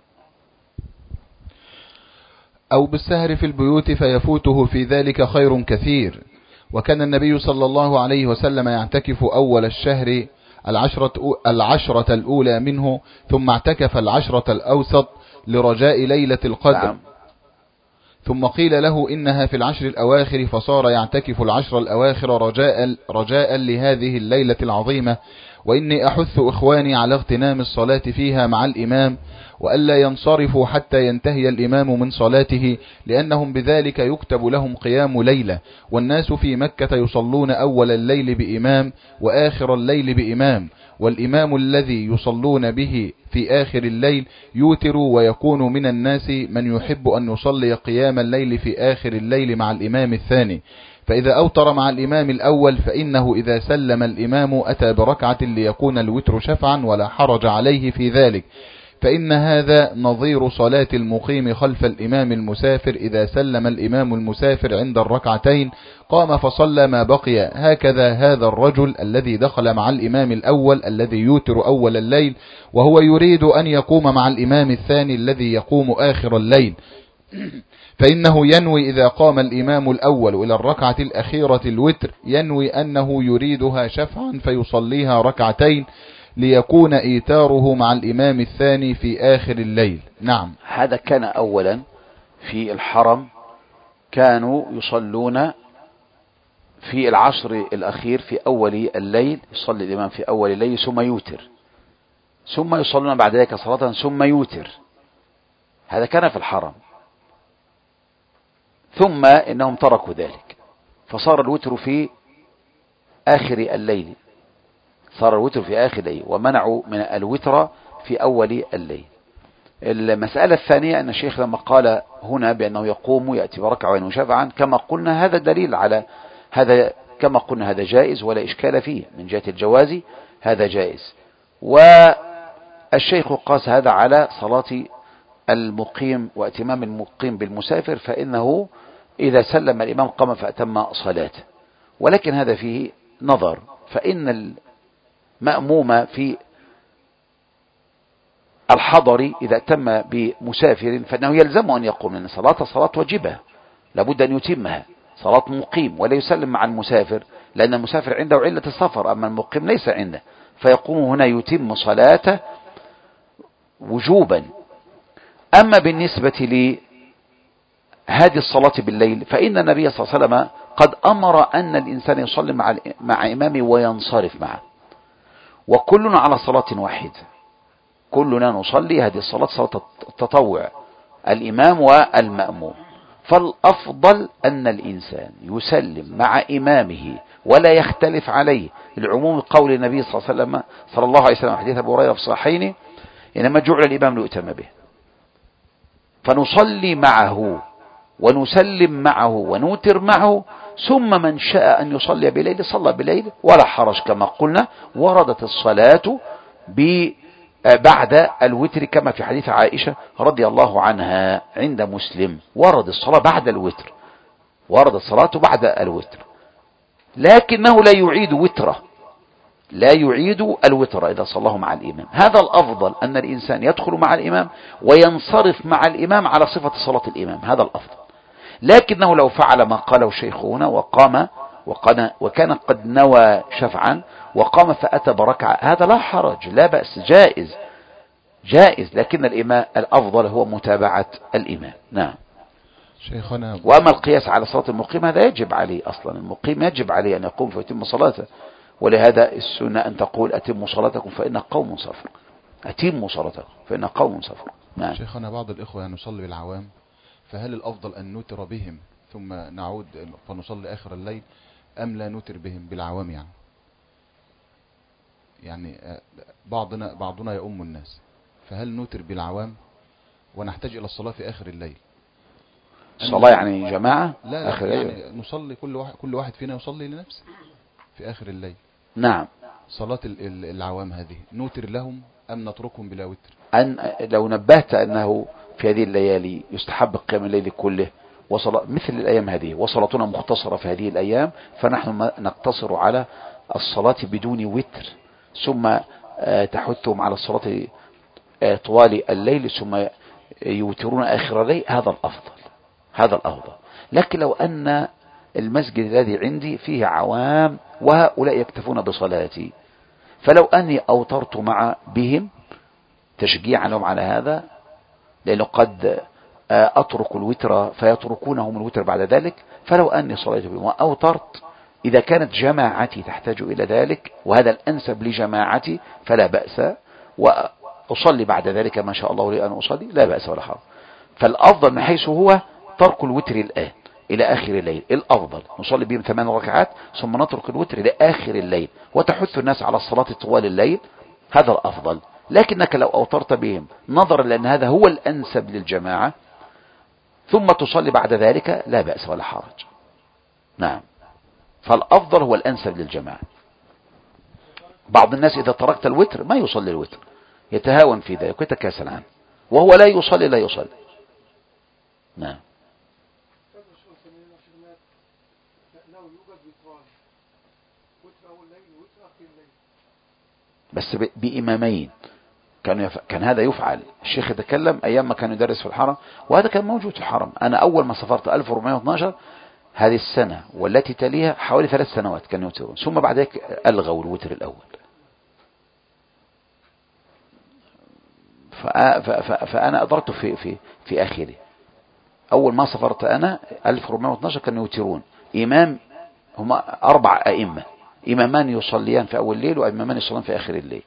أو بالسهر في البيوت فيفوته في ذلك خير كثير. وكان النبي صلى الله عليه وسلم يعتكف أول الشهر العشرة الأولى منه، ثم اعتكف العشرة الأوسط لرجاء ليلة القدر. نعم. ثم قيل له إنها في العشر الأواخر، فصار يعتكف العشر الأواخر رجاء لهذه الليلة العظيمة. وإني أحث إخواني على اغتنام الصلاة فيها مع الإمام، وألا ينصرفوا حتى ينتهي الإمام من صلاته، لأنهم بذلك يكتب لهم قيام ليلة. والناس في مكة يصلون أول الليل بإمام وآخر الليل بإمام، والإمام الذي يصلون به في آخر الليل يوتر، ويكون من الناس من يحب أن يصلي قيام الليل في آخر الليل مع الإمام الثاني. فإذا أوتر مع الإمام الأول فإنه إذا سلم الإمام أتى بركعة ليكون الوتر شفعا، ولا حرج عليه في ذلك، فإن هذا نظير صلاة المقيم خلف الإمام المسافر. إذا سلم الإمام المسافر عند الركعتين قام فصلى ما بقي. هكذا هذا الرجل الذي دخل مع الإمام الأول الذي يوتر أول الليل، وهو يريد أن يقوم مع الإمام الثاني الذي يقوم آخر الليل، فإنه ينوي إذا قام الإمام الأول إلى الركعة الأخيرة الوتر ينوي أنه يريدها شفعا فيصليها ركعتين، ليكون إيتاره مع الإمام الثاني في آخر الليل. نعم. هذا كان أولا في الحرم، كانوا يصلون في العشر الأخير في أول الليل، يصلي الإمام في أول الليل ثم يوتر، ثم يصلون بعد ذلك صلاة ثم يوتر. هذا كان في الحرم. ثم إنهم تركوا ذلك، فصار الوتر في آخر الليل، صار الوتر في آخر الليل، ومنعوا من الوتر في أول الليل. المسألة الثانية أن الشيخ لما قال هنا بأنه يقوم يأتي بركعة وينوي شفعا، كما قلنا هذا دليل على هذا، كما قلنا هذا جائز ولا إشكال فيه من جهة الجواز، هذا جائز. والشيخ قاس هذا على صلاة المقيم واتمام المقيم بالمسافر، فإنه إذا سلم الإمام قام فأتم صلاته، ولكن هذا فيه نظر، فإن المأموم في الحضر إذا أتم بمسافر فإنه يلزم أن يقوم، لأن صلاة واجبة لابد أن يتمها، صلاة مقيم، ولا يسلم مع المسافر، لأن المسافر عنده علة السفر، أما المقيم ليس عنده، فيقوم هنا يتم صلاته وجوبا. أما بالنسبة لهذه الصلاة بالليل فإن النبي صلى الله عليه وسلم قد أمر أن الإنسان يصلي مع إمامه وينصرف معه، وكلنا على صلاة واحدة، كلنا نصلي هذه الصلاة صلاة التطوع، الإمام والمأموم، فالأفضل أن الإنسان يسلم مع إمامه ولا يختلف عليه، العموم قول النبي صلى الله عليه وسلم حديث أبو هريرة في الصحيحين: إنما جعل الإمام ليؤتم به، فنصلي معه ونسلم معه ونوتر معه، ثم من شاء أن يصلي بليل صلى بليل ولا حرج، كما قلنا وردت الصلاة بعد الوتر كما في حديث عائشة رضي الله عنها عند مسلم، ورد الصلاة بعد الوتر، ورد الصلاة بعد الوتر، لكنه لا يعيد وتره، لا يعيد الوتر إذا صلاه مع الإمام. هذا الأفضل أن الإنسان يدخل مع الإمام وينصرف مع الإمام على صفة صلاة الإمام، هذا الأفضل. لكنه لو فعل ما قاله شيخنا وكان قد نوى شفعا وقام فأتى بركعة، هذا لا حرج، لا بأس، جائز، لكن الإمام الأفضل هو متابعة الإمام. نعم. شيخنا، وأما القياس على صلاة المقيم هذا يجب عليه، أصلا المقيم يجب عليه أن يقوم فيتم صلاته، ولهذا السنة أن تقول أتموا صلاتكم فإن قوم صفر، أتموا صلاتكم فإن قوم صفر. نعم. شيخنا، بعض الإخوة نصلي بالعوام، فهل الأفضل أن نوتر بهم ثم نعود فنصلي آخر الليل، أم لا نوتر بهم بالعوام؟ يعني بعضنا يؤم الناس، فهل نوتر بالعوام ونحتاج إلى الصلاة في آخر الليل؟ الصلاة يعني جماعة لا آخر يعني نصلي كل واحد فينا يصلي لنفسه في آخر الليل. نعم. صلاة العوام هذه نوتر لهم أم نتركهم بلا وتر؟ أن لو نبهت أنه في هذه الليالي يستحب قيام الليل كله مثل الأيام هذه، وصلاتنا مختصرة في هذه الأيام، فنحن نقتصر على الصلاة بدون وتر، ثم تحثهم على الصلاة طوال الليل، ثم يوترون آخر الليل، هذا الأفضل. لكن لو أن المسجد الذي عندي فيه عوام وهؤلاء يكتفون بصلاتي، فلو أني أوترت بهم تشجيعا لهم على هذا، لأنه قد أترك الوتر فيتركونهم الوتر بعد ذلك، فلو أني صليت بهم وأوترت إذا كانت جماعتي تحتاج إلى ذلك وهذا الأنسب لجماعتي فلا بأس، وأصلي بعد ذلك ما شاء الله لي أن أصلي، لا بأس ولا حرج. فالأفضل من حيث هو ترك الوتر الآن إلى آخر الليل، الأفضل نصلي بهم 8 ركعات ثم نترك الوتر لآخر الليل وتحث الناس على الصلاة طوال الليل، هذا الأفضل. لكنك لو أوترت بهم نظرا لأن هذا هو الأنسب للجماعة ثم تصلي بعد ذلك، لا بأس ولا حرج. نعم. فالأفضل هو الأنسب للجماعة. بعض الناس إذا تركت الوتر ما يصلي الوتر، يتهاون في ذلك ويتكاسل عنه، وهو لا يصلي. نعم. بس بإمامين كان هذا يفعل. الشيخ يتكلم أيام ما كان يدرس في الحرم، وهذا كان موجود في الحرم. أنا أول ما سافرت 1412 هذه السنة والتي تليها حوالي 3 سنوات كانوا يوترون، ثم بعد ذلك ألغوا الوتر الأول. فأنا أدركت في آخره. أول ما سافرت أنا 1412 كانوا يوترون إمام، هما 4 أئمة، إمامان يصليان في أول الليل وإمامان يصليان في آخر الليل،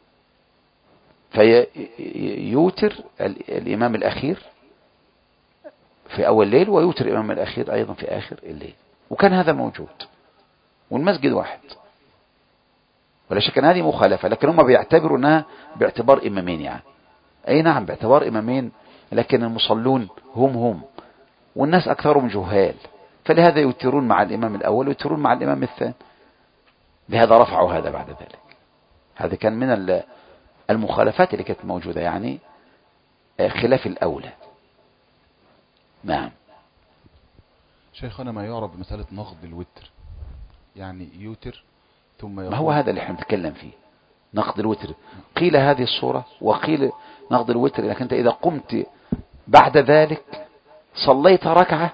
فيوتر الإمام الأخير في أول الليل ويوتر الإمام الأخير أيضا في آخر الليل، وكان هذا موجود والمسجد واحد، ولا شك أن هذه مخالفة، لكن هم بيعتبروا أنها باعتبار إمامين، يعني أي نعم باعتبار إمامين، لكن المصلون هم والناس أكثرهم جهال، فلهذا يوترون مع الإمام الأول ويوترون مع الإمام الثاني، لهذا رفعوا هذا بعد ذلك. هذا كان من المخالفات اللي كانت موجودة، يعني خلاف الأولى. نعم. شيخنا ما يعرف بمسألة نقض الوتر، يعني يوتر ثم ما هو هذا اللي احنا بنتكلم فيه، نقض الوتر. قيل هذه الصورة وقيل نقض الوتر انك انت اذا قمت بعد ذلك صليت ركعة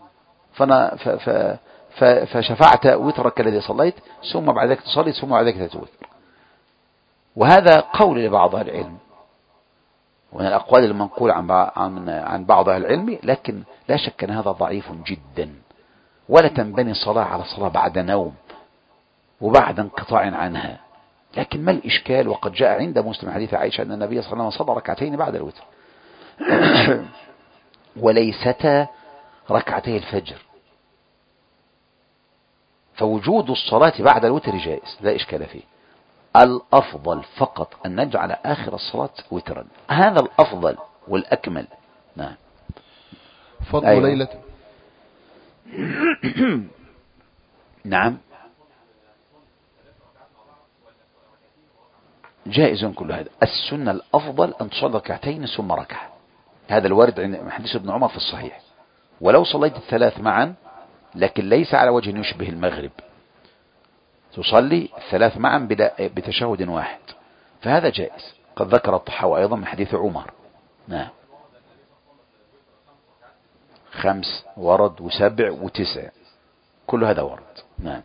فشفعت وترك الذي صليت، ثم بعد ذلك تصلي، ثم بعد ذلك تتوتر. وهذا قول لبعض أهل العلم، ومن الأقوال المنقول عن بعض أهل العلم، لكن لا شك أن هذا ضعيف جدا، ولا تنبني صلاة على صلاة بعد نوم وبعد انقطاع عنها. لكن ما الإشكال؟ وقد جاء عند مسلم حديث عائشة أن النبي صلى الله عليه وسلم صلى ركعتين بعد الوتر وليستا ركعتي الفجر، فوجود الصلاة بعد الوتر جائز لا إشكال فيه. الأفضل فقط أن نجعل آخر الصلاة وترا، هذا الأفضل والأكمل. نعم. فضل أيوة. ليلة نعم جائز كل هذا. السنة الأفضل أن تصلي ركعتين ثم ركعة، هذا الوارد عند حديث ابن عمر في الصحيح. ولو صليت الثلاث معا، لكن ليس على وجه يشبه المغرب، تصلي الثلاث معا بتشهد واحد، فهذا جائز. قد ذكر الطحاوي أيضا من حديث عمر. نعم. 5 ورد و7 و9 كل هذا ورد. نعم.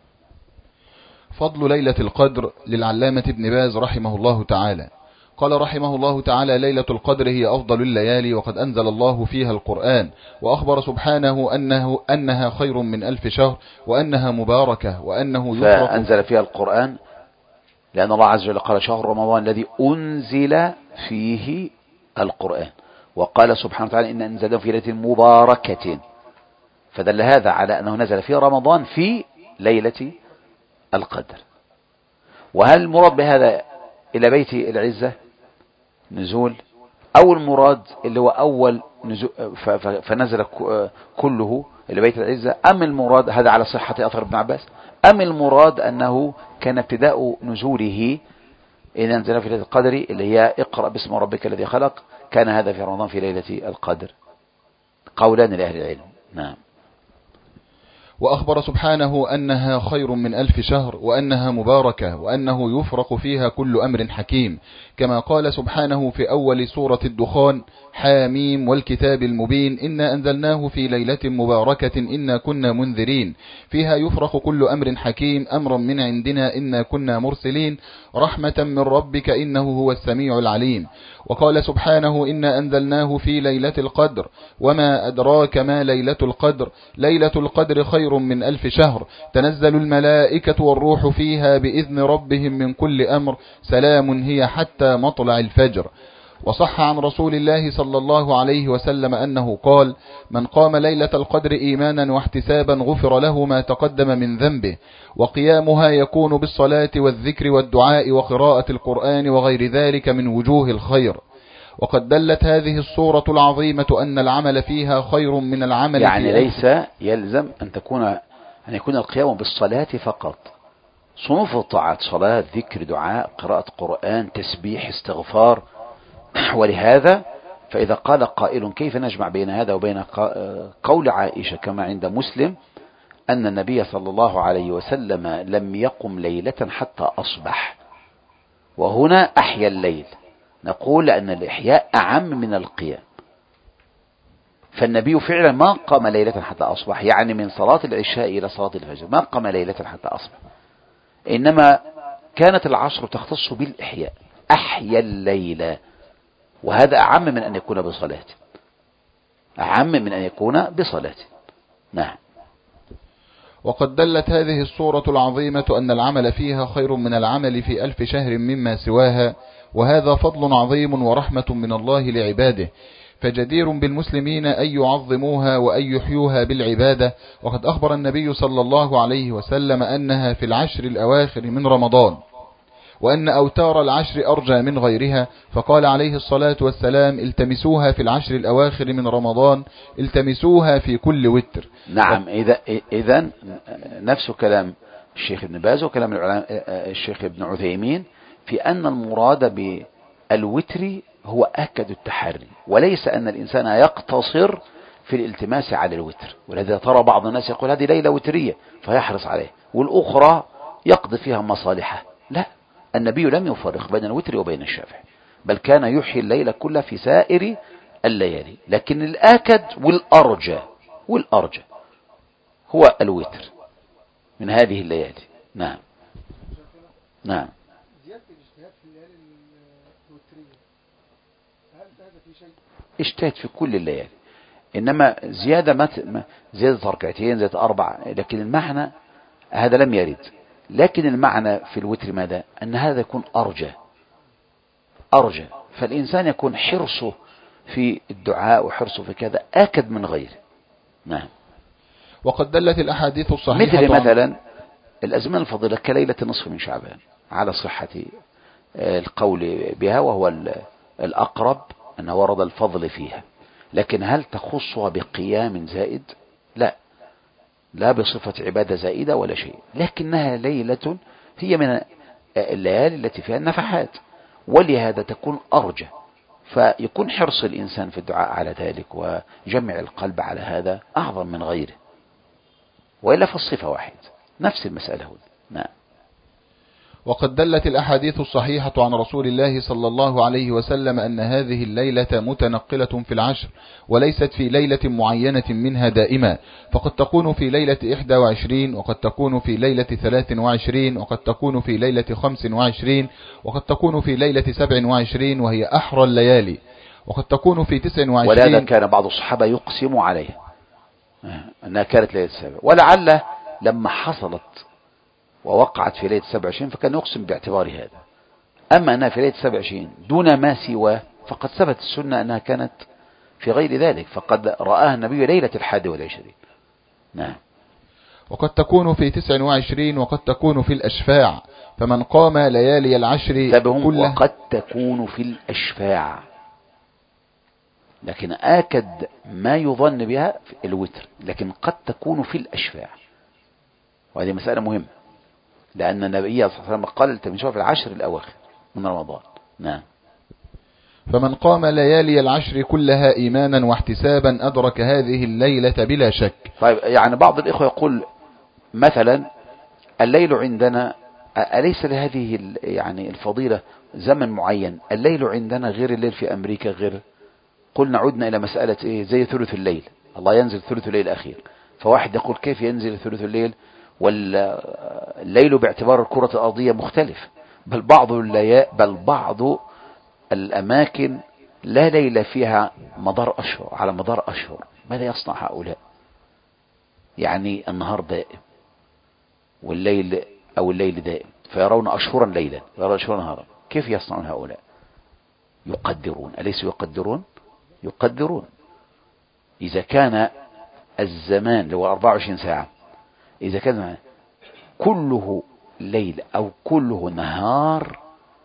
فضل ليلة القدر للعلامة ابن باز رحمه الله تعالى. قال رحمه الله تعالى: ليلة القدر هي أفضل الليالي، وقد أنزل الله فيها القرآن، وأخبر سبحانه أنها خير من 1000 شهر، وأنها مباركة، وأنه يفرق. فأنزل فيها القرآن لأن الله عز وجل قال: شهر رمضان الذي أنزل فيه القرآن، وقال سبحانه وتعالى: إن أنزلناه في ليلة مباركة، فدل هذا على أنه نزل في رمضان في ليلة القدر. وهل المراد بهذا إلى بيت العزة نزول، أو المراد اللي هو أول نزول فنزل كله إلى بيت العزة، أم المراد هذا على صحة أثر ابن عباس، أم المراد أنه كان ابتداء نزوله إذا نزل في ليلة القدر اللي هي اقرأ باسم ربك الذي خلق، كان هذا في رمضان في ليلة القدر؟ قولان لأهل العلم. نعم. وأخبر سبحانه أنها خير من 1000 شهر، وأنها مباركة، وأنه يفرق فيها كل أمر حكيم، كما قال سبحانه في أول سورة الدخان: حاميم والكتاب المبين إنا أنزلناه في ليلة مباركة إنا كنا منذرين فيها يفرق كل أمر حكيم أمرا من عندنا إنا كنا مرسلين رحمة من ربك إنه هو السميع العليم. وقال سبحانه: إنا أنزلناه في ليلة القدر وما أدراك ما ليلة القدر ليلة القدر خير من 1000 شهر تنزل الملائكة والروح فيها بإذن ربهم من كل أمر سلام هي حتى مطلع الفجر. وصح عن رسول الله صلى الله عليه وسلم أنه قال: من قام ليلة القدر إيمانا واحتسابا غفر له ما تقدم من ذنبه، وقيامها يكون بالصلاة والذكر والدعاء وقراءة القرآن وغير ذلك من وجوه الخير. وقد دلت هذه الصورة العظيمة أن العمل فيها خير من العمل يعني ليس يلزم أن يكون القيام بالصلاة فقط، صنوف الطاعات: صلاة، ذكر، دعاء، قراءة قرآن، تسبيح، استغفار. ولهذا فإذا قال قائل: كيف نجمع بين هذا وبين قول عائشة كما عند مسلم أن النبي صلى الله عليه وسلم لم يقم ليلة حتى أصبح، وهنا أحيا الليل؟ نقول أن الإحياء أعم من القيام، فالنبي فعلا ما قام ليلة حتى أصبح، يعني من صلاة العشاء إلى صلاة الفجر ما قام ليلة حتى أصبح، إنما كانت العصر تختص بالإحياء، أحيا الليل، وهذا أعم من أن يكون بصلاة، أعم من أن يكون بصلاة. نعم. وقد دلت هذه الصورة العظيمة أن العمل فيها خير من العمل في 1000 شهر مما سواها، وهذا فضل عظيم ورحمة من الله لعباده، فجدير بالمسلمين أن يعظموها وأن يحيوها بالعبادة. وقد أخبر النبي صلى الله عليه وسلم أنها في العشر الأواخر من رمضان، وأن أوتار العشر أرجى من غيرها، فقال عليه الصلاة والسلام: التمسوها في العشر الأواخر من رمضان، التمسوها في كل وتر. نعم. إذا نفس كلام الشيخ ابن باز وكلام الشيخ ابن عثيمين في أن المراد بالوتر هو أكد التحري، وليس أن الإنسان يقتصر في الالتماس على الوتر. ولذا ترى بعض الناس يقول هذه ليلة وترية فيحرص عليه، والأخرى يقضي فيها مصالحه. لا، النبي لم يفرق بين الوتر وبين الشفع، بل كان يحيي الليل كله في سائر الليالي. لكن الآكد والأرجى هو الوتر من هذه الليالي. نعم. نعم. زيادة الاجتهاد في الليالي الوترية، هل هذا في شيء؟ اجتهد في كل الليالي، إنما زيادة زيادة ركعتين، زيادة 4، لكن المعنى هذا لم يرد. لكن المعنى في الوتر ماذا؟ أن هذا يكون أرجى، فالإنسان يكون حرصه في الدعاء وحرصه في كذا آكد من غيره. نعم. وقد دلت الأحاديث الصحيحة مثلا الأزمان الفضيلة كليلة نصف من شعبان على صحة القول بها، وهو الأقرب أن ورد الفضل فيها. لكن هل تخصها بقيام زائد؟ لا بصفة عبادة زائدة ولا شيء، لكنها ليلة هي من الليالي التي فيها النفحات، ولهذا تكون أرجى، فيكون حرص الإنسان في الدعاء على ذلك وجمع القلب على هذا أعظم من غيره، وإلا فالصفة واحد، نفس المسألة هنا. نعم. وقد دلت الأحاديث الصحيحة عن رسول الله صلى الله عليه وسلم أن هذه الليلة متنقلة في العشر، وليست في ليلة معينة منها دائما، فقد تكون في ليلة 21، وقد تكون في ليلة 23، وقد تكون في ليلة 25، وقد تكون في ليلة 27 وهي أحرى الليالي، وقد تكون في 29. ولهذا كان بعض الصحابة يقسم عليها أنها كانت ليلة 7، ولعل لما حصلت ووقعت في ليلة 27 فكان يقسم باعتبار هذا. أما أنها في ليلة 27 دون ما سواه فقد ثبت السنة أنها كانت في غير ذلك، فقد رآها النبي ليلة 21. نعم. وقد تكون في 29، وقد تكون في الأشفاع، فمن قام ليالي العشر كلها. وقد تكون في الأشفاع، لكن آكد ما يظن بها في الوتر، لكن قد تكون في الأشفاع، وهذه مسألة مهمة، لأن النبي صلى الله عليه وسلم قال التمسوها في العشر الأواخر من رمضان. نعم. فمن قام ليالي العشر كلها إيمانا واحتسابا أدرك هذه الليلة بلا شك. طيب، يعني بعض الإخوة يقول مثلا الليل عندنا أليس لهذه يعني الفضيلة زمن معين؟ الليل عندنا غير الليل في أمريكا غير. قلنا عدنا إلى مسألة إيه؟ زي ثلث الليل، الله ينزل ثلث الليل الأخير، فواحد يقول كيف ينزل ثلث الليل والليل باعتبار الكرة الأرضية مختلف، بل بعض الأماكن لا ليل فيها مدار أشهر على مدار أشهر. ماذا يصنع هؤلاء؟ يعني النهار دائم والليل أو الليل دائم، فيرون أشهرا ليلا ويرون أشهرا نهارا. كيف يصنعون هؤلاء؟ يقدرون، أليس يقدرون. إذا كان الزمان اللي هو 24 ساعة إذا كان كله ليل أو كله نهار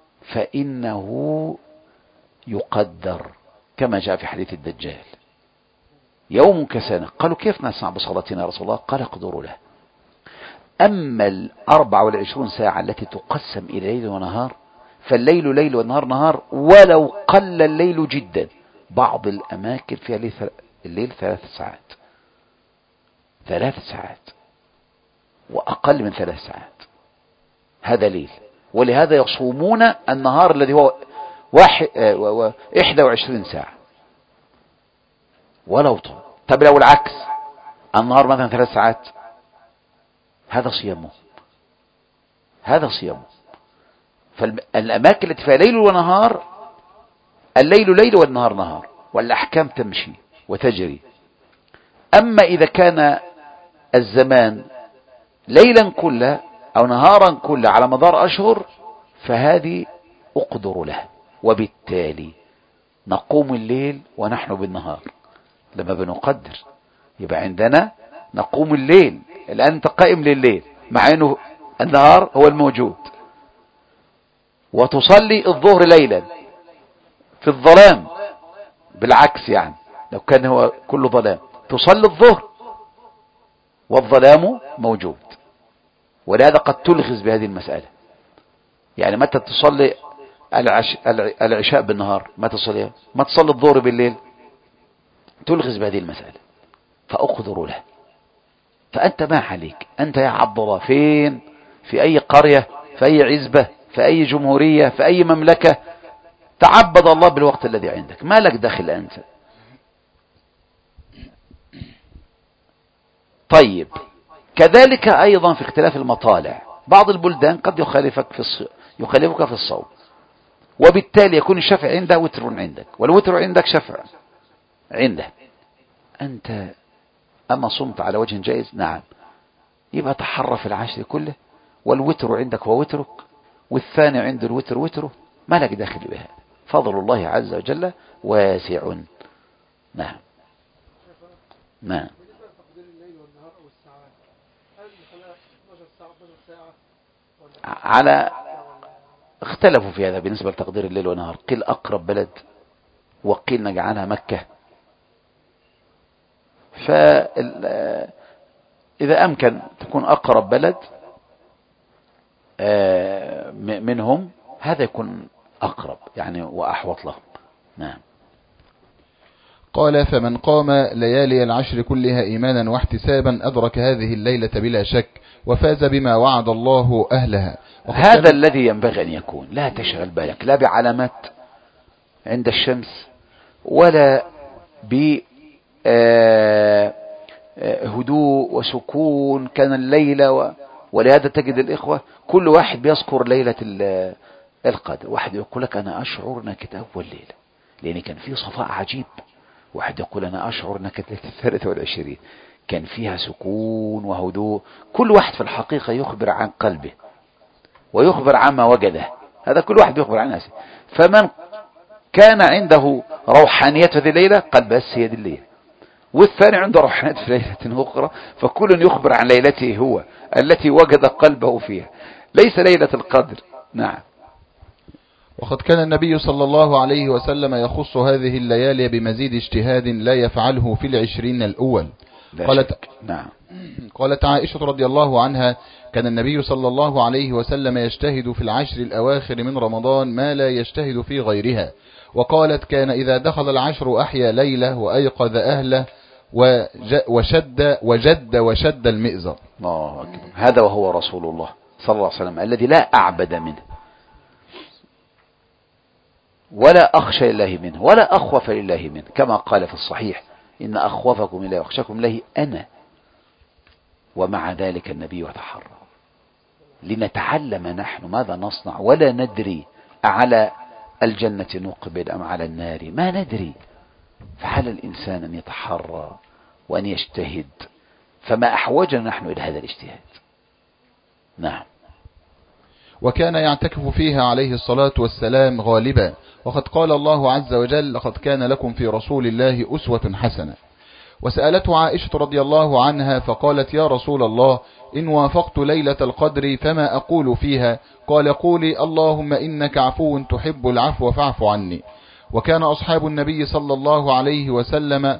فإنه يقدر، كما جاء في حديث الدجال يوم كسنة. قالوا كيف نصنع بصلاتنا يا رسول الله؟ قال اقدروا له. أما 24 ساعة التي تقسم إلى ليل ونهار فالليل ليل والنهار نهار، ولو قل الليل جدا. بعض الأماكن فيها الليل 3 ساعات وأقل من 3 ساعات، هذا ليل. ولهذا يصومون النهار الذي هو 21 ساعة ولو طول. طب لو العكس، النهار مثلا 3 ساعات، هذا صيامه. فالأماكن التي فيها ليل ونهار، الليل ليل والنهار نهار، والأحكام تمشي وتجري. أما إذا كان الزمان ليلا كله أو نهارا كله على مدار أشهر فهذه أقدر له، وبالتالي نقوم الليل ونحن بالنهار. لما بنقدر يبقى عندنا نقوم الليل، الآن أنت قائم لليل مع أنه النهار هو الموجود. وتصلي الظهر ليلا في الظلام، بالعكس يعني لو كان هو كله ظلام تصلي الظهر والظلام موجود. ولهذا قد تلغز بهذه المسألة. يعني متى تصلي العشاء بالنهار، ما تصلي الظهر بالليل، تلغز بهذه المسألة. فأقدر له. فأنت ما عليك، أنت يا عبد الله فين، في أي قرية، في أي عزبة، في أي جمهورية، في أي مملكة، تعبد الله بالوقت الذي عندك، ما لك دخل أنت. طيب كذلك أيضا في اختلاف المطالع، بعض البلدان قد يخالفك في الصوم، وبالتالي يكون الشفع عنده وتر عندك، والوتر عندك شفع عنده. أنت أما صمت على وجه جائز، نعم، يبقى تحرى في العشر كله، والوتر عندك هو وترك، والثاني عند الوتر وتره، ما لك داخل بهذا. فضل الله عز وجل واسع. نعم. نعم. بالنسبة لتقدير الليل والنهار أو الساعات، هل خلال 12 ساعة 12 ساعة على اختلفوا في هذا بالنسبة لتقدير الليل والنهار، قيل أقرب بلد، وقيل نجعلها مكة. فإذا أمكن تكون أقرب بلد منهم، هذا يكون أقرب يعني وأحوط لهم. نعم. قال: فمن قام ليالي العشر كلها إيمانا واحتسابا أدرك هذه الليلة بلا شك، وفاز بما وعد الله أهلها. هذا الذي ينبغي أن يكون. لا تشغل بالك لا بعلامات عند الشمس، ولا بهدوء وسكون كان الليلة ولهذا تجد الإخوة كل واحد بيذكر ليلة القدر. واحد يقول لك أنا أشعر أنها كانت أول ليلة لأن كان فيه صفاء عجيب، واحد يقول أنا أشعر أنها كانت ليلة 23 كان فيها سكون وهدوء. كل واحد في الحقيقة يخبر عن قلبه ويخبر عما وجده، هذا كل واحد يخبر عن نفسه. فمن كان عنده روحانية في هذه الليلة قال بس هي دي الليلة، والثاني عنده روحانية في ليلة أخرى، فكل يخبر عن ليلته هو التي وجد قلبه فيها، ليس ليلة القدر. نعم. وقد كان النبي صلى الله عليه وسلم يخص هذه الليالي بمزيد اجتهاد لا يفعله في 20 الأول. نعم. قالت عائشة رضي الله عنها: كان النبي صلى الله عليه وسلم يجتهد في 10 الأواخر من رمضان ما لا يجتهد في غيرها. وقالت: كان إذا دخل 10 أحيا ليلة وأيقظ أهله وشد المئزر. الله أكبر. هذا وهو رسول الله صلى الله عليه وسلم الذي لا أعبد منه ولا أخشى لله منه ولا أخوف لله منه، كما قال في الصحيح: إن أخوفكم لله وأخشاكم لله أنا. ومع ذلك النبي يتحرى لنتعلم نحن ماذا نصنع، ولا ندري أعلى الجنة نقبل أم على النار، ما ندري. فعلى الإنسان أن يتحرى وأن يجتهد، فما أحوجنا نحن إلى هذا الاجتهاد. نعم. وكان يعتكف فيها عليه الصلاة والسلام غالبا، وقد قال الله عز وجل: لقد كان لكم في رسول الله أسوة حسنة. وسألته عائشة رضي الله عنها فقالت: يا رسول الله، إن وافقت ليلة القدر فما أقول فيها؟ قال: قولي اللهم إنك عفو تحب العفو فاعف عني. وكان أصحاب النبي صلى الله عليه وسلم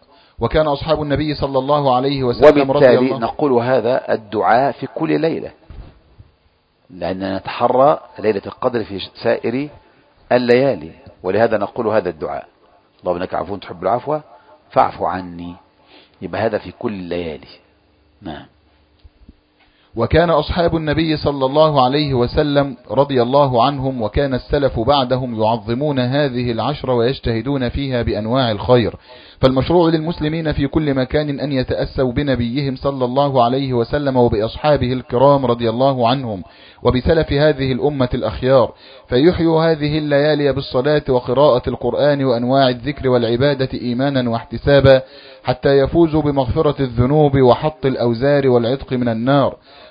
وبالتالي نقول هذا الدعاء في كل ليلة، لأننا نتحرى ليلة القدر في سائر الليالي، ولهذا نقول هذا الدعاء: اللهم إنك عفو تحب العفو فاعف عني. يبقى هذا في كل الليالي. نعم. وكان أصحاب النبي صلى الله عليه وسلم رضي الله عنهم وكان السلف بعدهم يعظمون هذه 10 ويجتهدون فيها بأنواع الخير. فالمشروع للمسلمين في كل مكان أن يتأسوا بنبيهم صلى الله عليه وسلم وبأصحابه الكرام رضي الله عنهم وبسلف هذه الأمة الأخيار، فيحيوا هذه الليالي بالصلاة وقراءة القرآن وأنواع الذكر والعبادة إيمانا واحتسابا، حتى يفوزوا بمغفرة الذنوب وحط الأوزار والعتق من النار.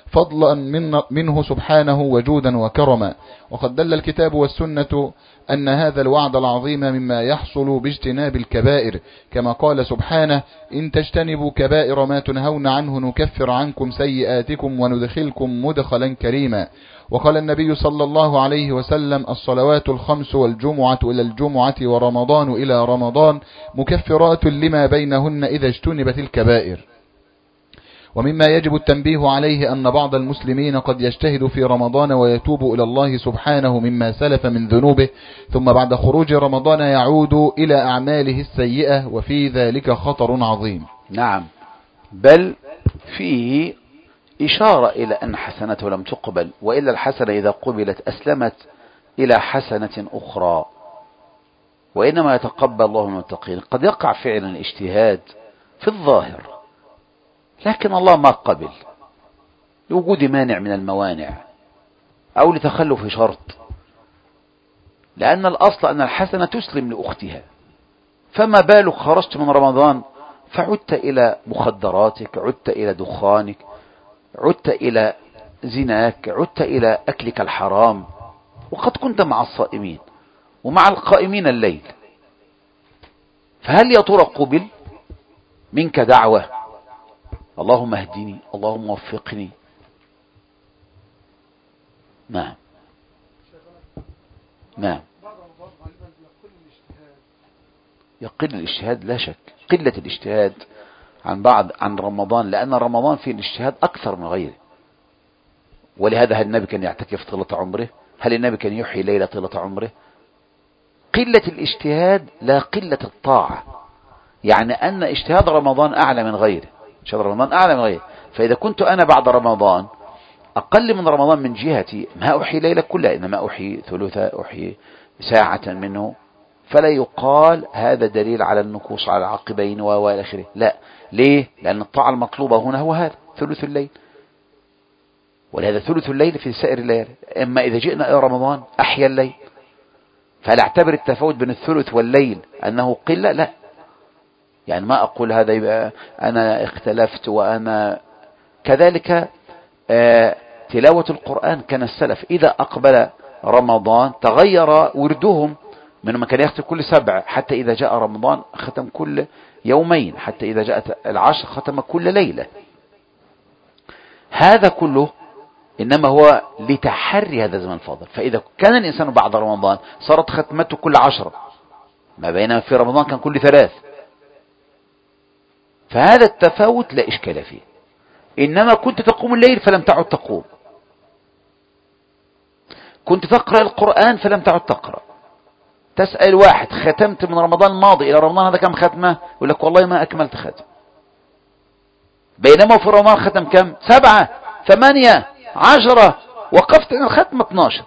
فضلا منه سبحانه وجودا وكرما. وقد دل الكتاب والسنة أن هذا الوعد العظيم مما يحصل باجتناب الكبائر، كما قال سبحانه: إن تجتنبوا كبائر ما تنهون عنه نكفر عنكم سيئاتكم وندخلكم مدخلا كريما. وقال النبي صلى الله عليه وسلم: الصلوات الخمس والجمعة إلى الجمعة ورمضان إلى رمضان مكفرات لما بينهن إذا اجتنبت الكبائر. ومما يجب التنبيه عليه أن بعض المسلمين قد يجتهد في رمضان ويتوب إلى الله سبحانه مما سلف من ذنوبه، ثم بعد خروج رمضان يعود إلى أعماله السيئة، وفي ذلك خطر عظيم. نعم، بل فيه إشارة إلى أن حسنته لم تقبل، وإلا الحسنة إذا قبلت أسلمت إلى حسنة أخرى، وإنما يتقبل الله من المتقين. قد يقع فعلا الاجتهاد في الظاهر، لكن الله ما قبل لوجود مانع من الموانع أو لتخلف شرط، لأن الأصل أن الحسنة تسلم لأختها. فما بالك خرجت من رمضان فعدت إلى مخدراتك، عدت إلى دخانك، عدت إلى زناك، عدت إلى أكلك الحرام، وقد كنت مع الصائمين ومع القائمين الليل. فهل يا ترى قبل منك دعوة اللهم اهدني، اللهم وفقني؟ نعم نعم، يقل الاجتهاد لا شك، قلة الاجتهاد عن رمضان، لأن رمضان فيه الاجتهاد أكثر من غيره. ولهذا هل النبي كان يعتكف طيلة عمره؟ هل النبي كان يحيي ليلة طيلة عمره؟ قلة الاجتهاد لا قلة الطاعة، يعني أن اجتهاد رمضان أعلى من غيره، اجتهاد رمضان أعلى من غيره. فإذا كنت أنا بعد رمضان أقل من رمضان من جهتي، ما أحيي ليلة كلها، إنما أحيي ثلثة، أحيي ساعة منه، فلا يقال هذا دليل على النكوص على العقبين وإلى آخره. لا، ليه؟ لأن الطاعة المطلوبة هنا هو هذا ثلث الليل، ولهذا ثلث الليل في سائر الليالي. أما إذا جئنا إلى رمضان أحيا الليل، فلا أعتبر التفاوت بين الثلث والليل أنه قلة، لا، يعني ما أقول هذا يبقى أنا اختلفت. وأنا كذلك تلاوة القرآن كان السلف إذا أقبل رمضان تغير وردهم، من كان يختم كل 7 حتى إذا جاء رمضان ختم كل يومين، حتى إذا جاءت العشر ختم كل ليلة. هذا كله إنما هو لتحري هذا الزمن الفاضل. فإذا كان الإنسان بعد رمضان صارت ختمته كل 10، ما بينما في رمضان كان كل 3، فهذا التفاوت لا إشكال فيه. إنما كنت تقوم الليل فلم تعد تقوم، كنت تقرأ القرآن فلم تعد تقرأ. تسأل واحد ختمت من رمضان الماضي إلى رمضان هذا كم ختمة؟ يقول لك والله ما أكملت ختم. بينما في رمضان ختم كم؟ 7 8 10، وقفت عند الختمة 12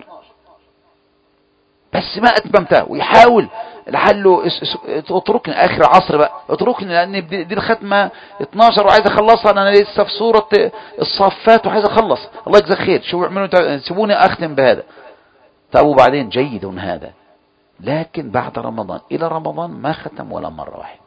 بس ما أتممتها. ويحاول لحله اتركني آخر عصر بقى، اتركني لأن دي الختمة 12 وعايز أخلصها، أنا لسه في سورة الصافات وعايز أخلص. الله يجزاك خير، شو يعملوا؟ سيبوني أختم بهذا. طب وبعدين جيد هذا، لكن بعد رمضان إلى رمضان ما ختم ولا مرة واحدة.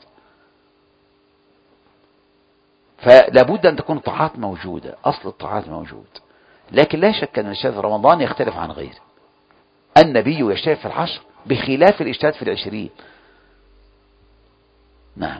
فلابد أن تكون الطاعات موجودة، أصل الطاعات موجود، لكن لا شك أن الاجتهاد في رمضان يختلف عن غيره. النبي يجتهد في 10 بخلاف الاجتهاد في 20. نعم.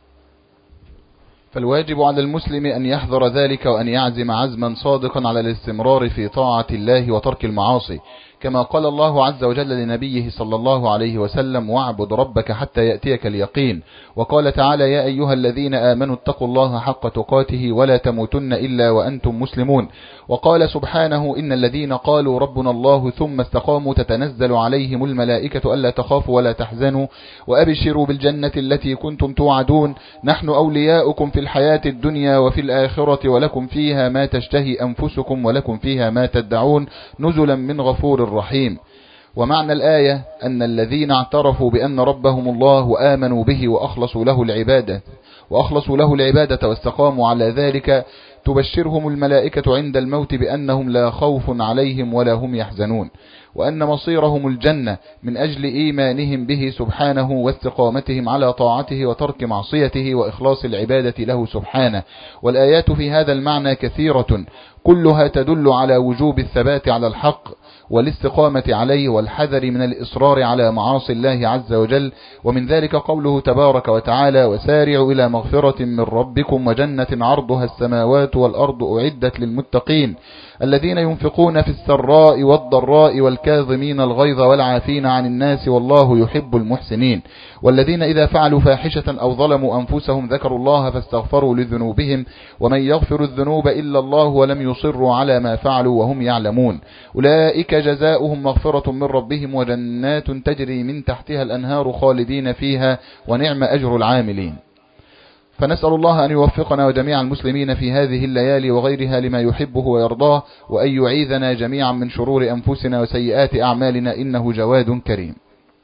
فالواجب على المسلم أن يحذر ذلك، وأن يعزم عزما صادقا على الاستمرار في طاعة الله وترك المعاصي، كما قال الله عز وجل لنبيه صلى الله عليه وسلم: واعبد ربك حتى يأتيك اليقين. وقال تعالى: يا أيها الذين آمنوا اتقوا الله حق تقاته ولا تموتن إلا وأنتم مسلمون. وقال سبحانه: إن الذين قالوا ربنا الله ثم استقاموا تتنزل عليهم الملائكة ألا تخافوا ولا تحزنوا وأبشروا بالجنة التي كنتم توعدون، نحن أولياؤكم في الحياة الدنيا وفي الآخرة، ولكم فيها ما تشتهي أنفسكم ولكم فيها ما تدعون، نزلا من غفور رحيم. ومعنى الآية أن الذين اعترفوا بأن ربهم الله وآمنوا به وأخلصوا له العبادة وأخلصوا له العبادة واستقاموا على ذلك تبشرهم الملائكة عند الموت بأنهم لا خوف عليهم ولا هم يحزنون، وأن مصيرهم الجنة من أجل إيمانهم به سبحانه واستقامتهم على طاعته وترك معصيته وإخلاص العبادة له سبحانه. والآيات في هذا المعنى كثيرة كلها تدل على وجوب الثبات على الحق والاستقامة عليه والحذر من الإصرار على معاصي الله عز وجل. ومن ذلك قوله تبارك وتعالى: وسارعوا إلى مغفرة من ربكم وجنة عرضها السماوات والأرض أعدت للمتقين الذين ينفقون في السراء والضراء والكاظمين الغيظ والعافين عن الناس والله يحب المحسنين، والذين إذا فعلوا فاحشة أو ظلموا أنفسهم ذكروا الله فاستغفروا لذنوبهم ومن يغفر الذنوب إلا الله ولم يصروا على ما فعلوا وهم يعلمون أولئك جزاؤهم مغفرة من ربهم وجنات تجري من تحتها الأنهار خالدين فيها ونعم أجر العاملين. فنسأل الله أن يوفقنا وجميع المسلمين في هذه الليالي وغيرها لما يحبه ويرضاه، وأن يعيذنا جميعا من شرور أنفسنا وسيئات أعمالنا إنه جواد كريم.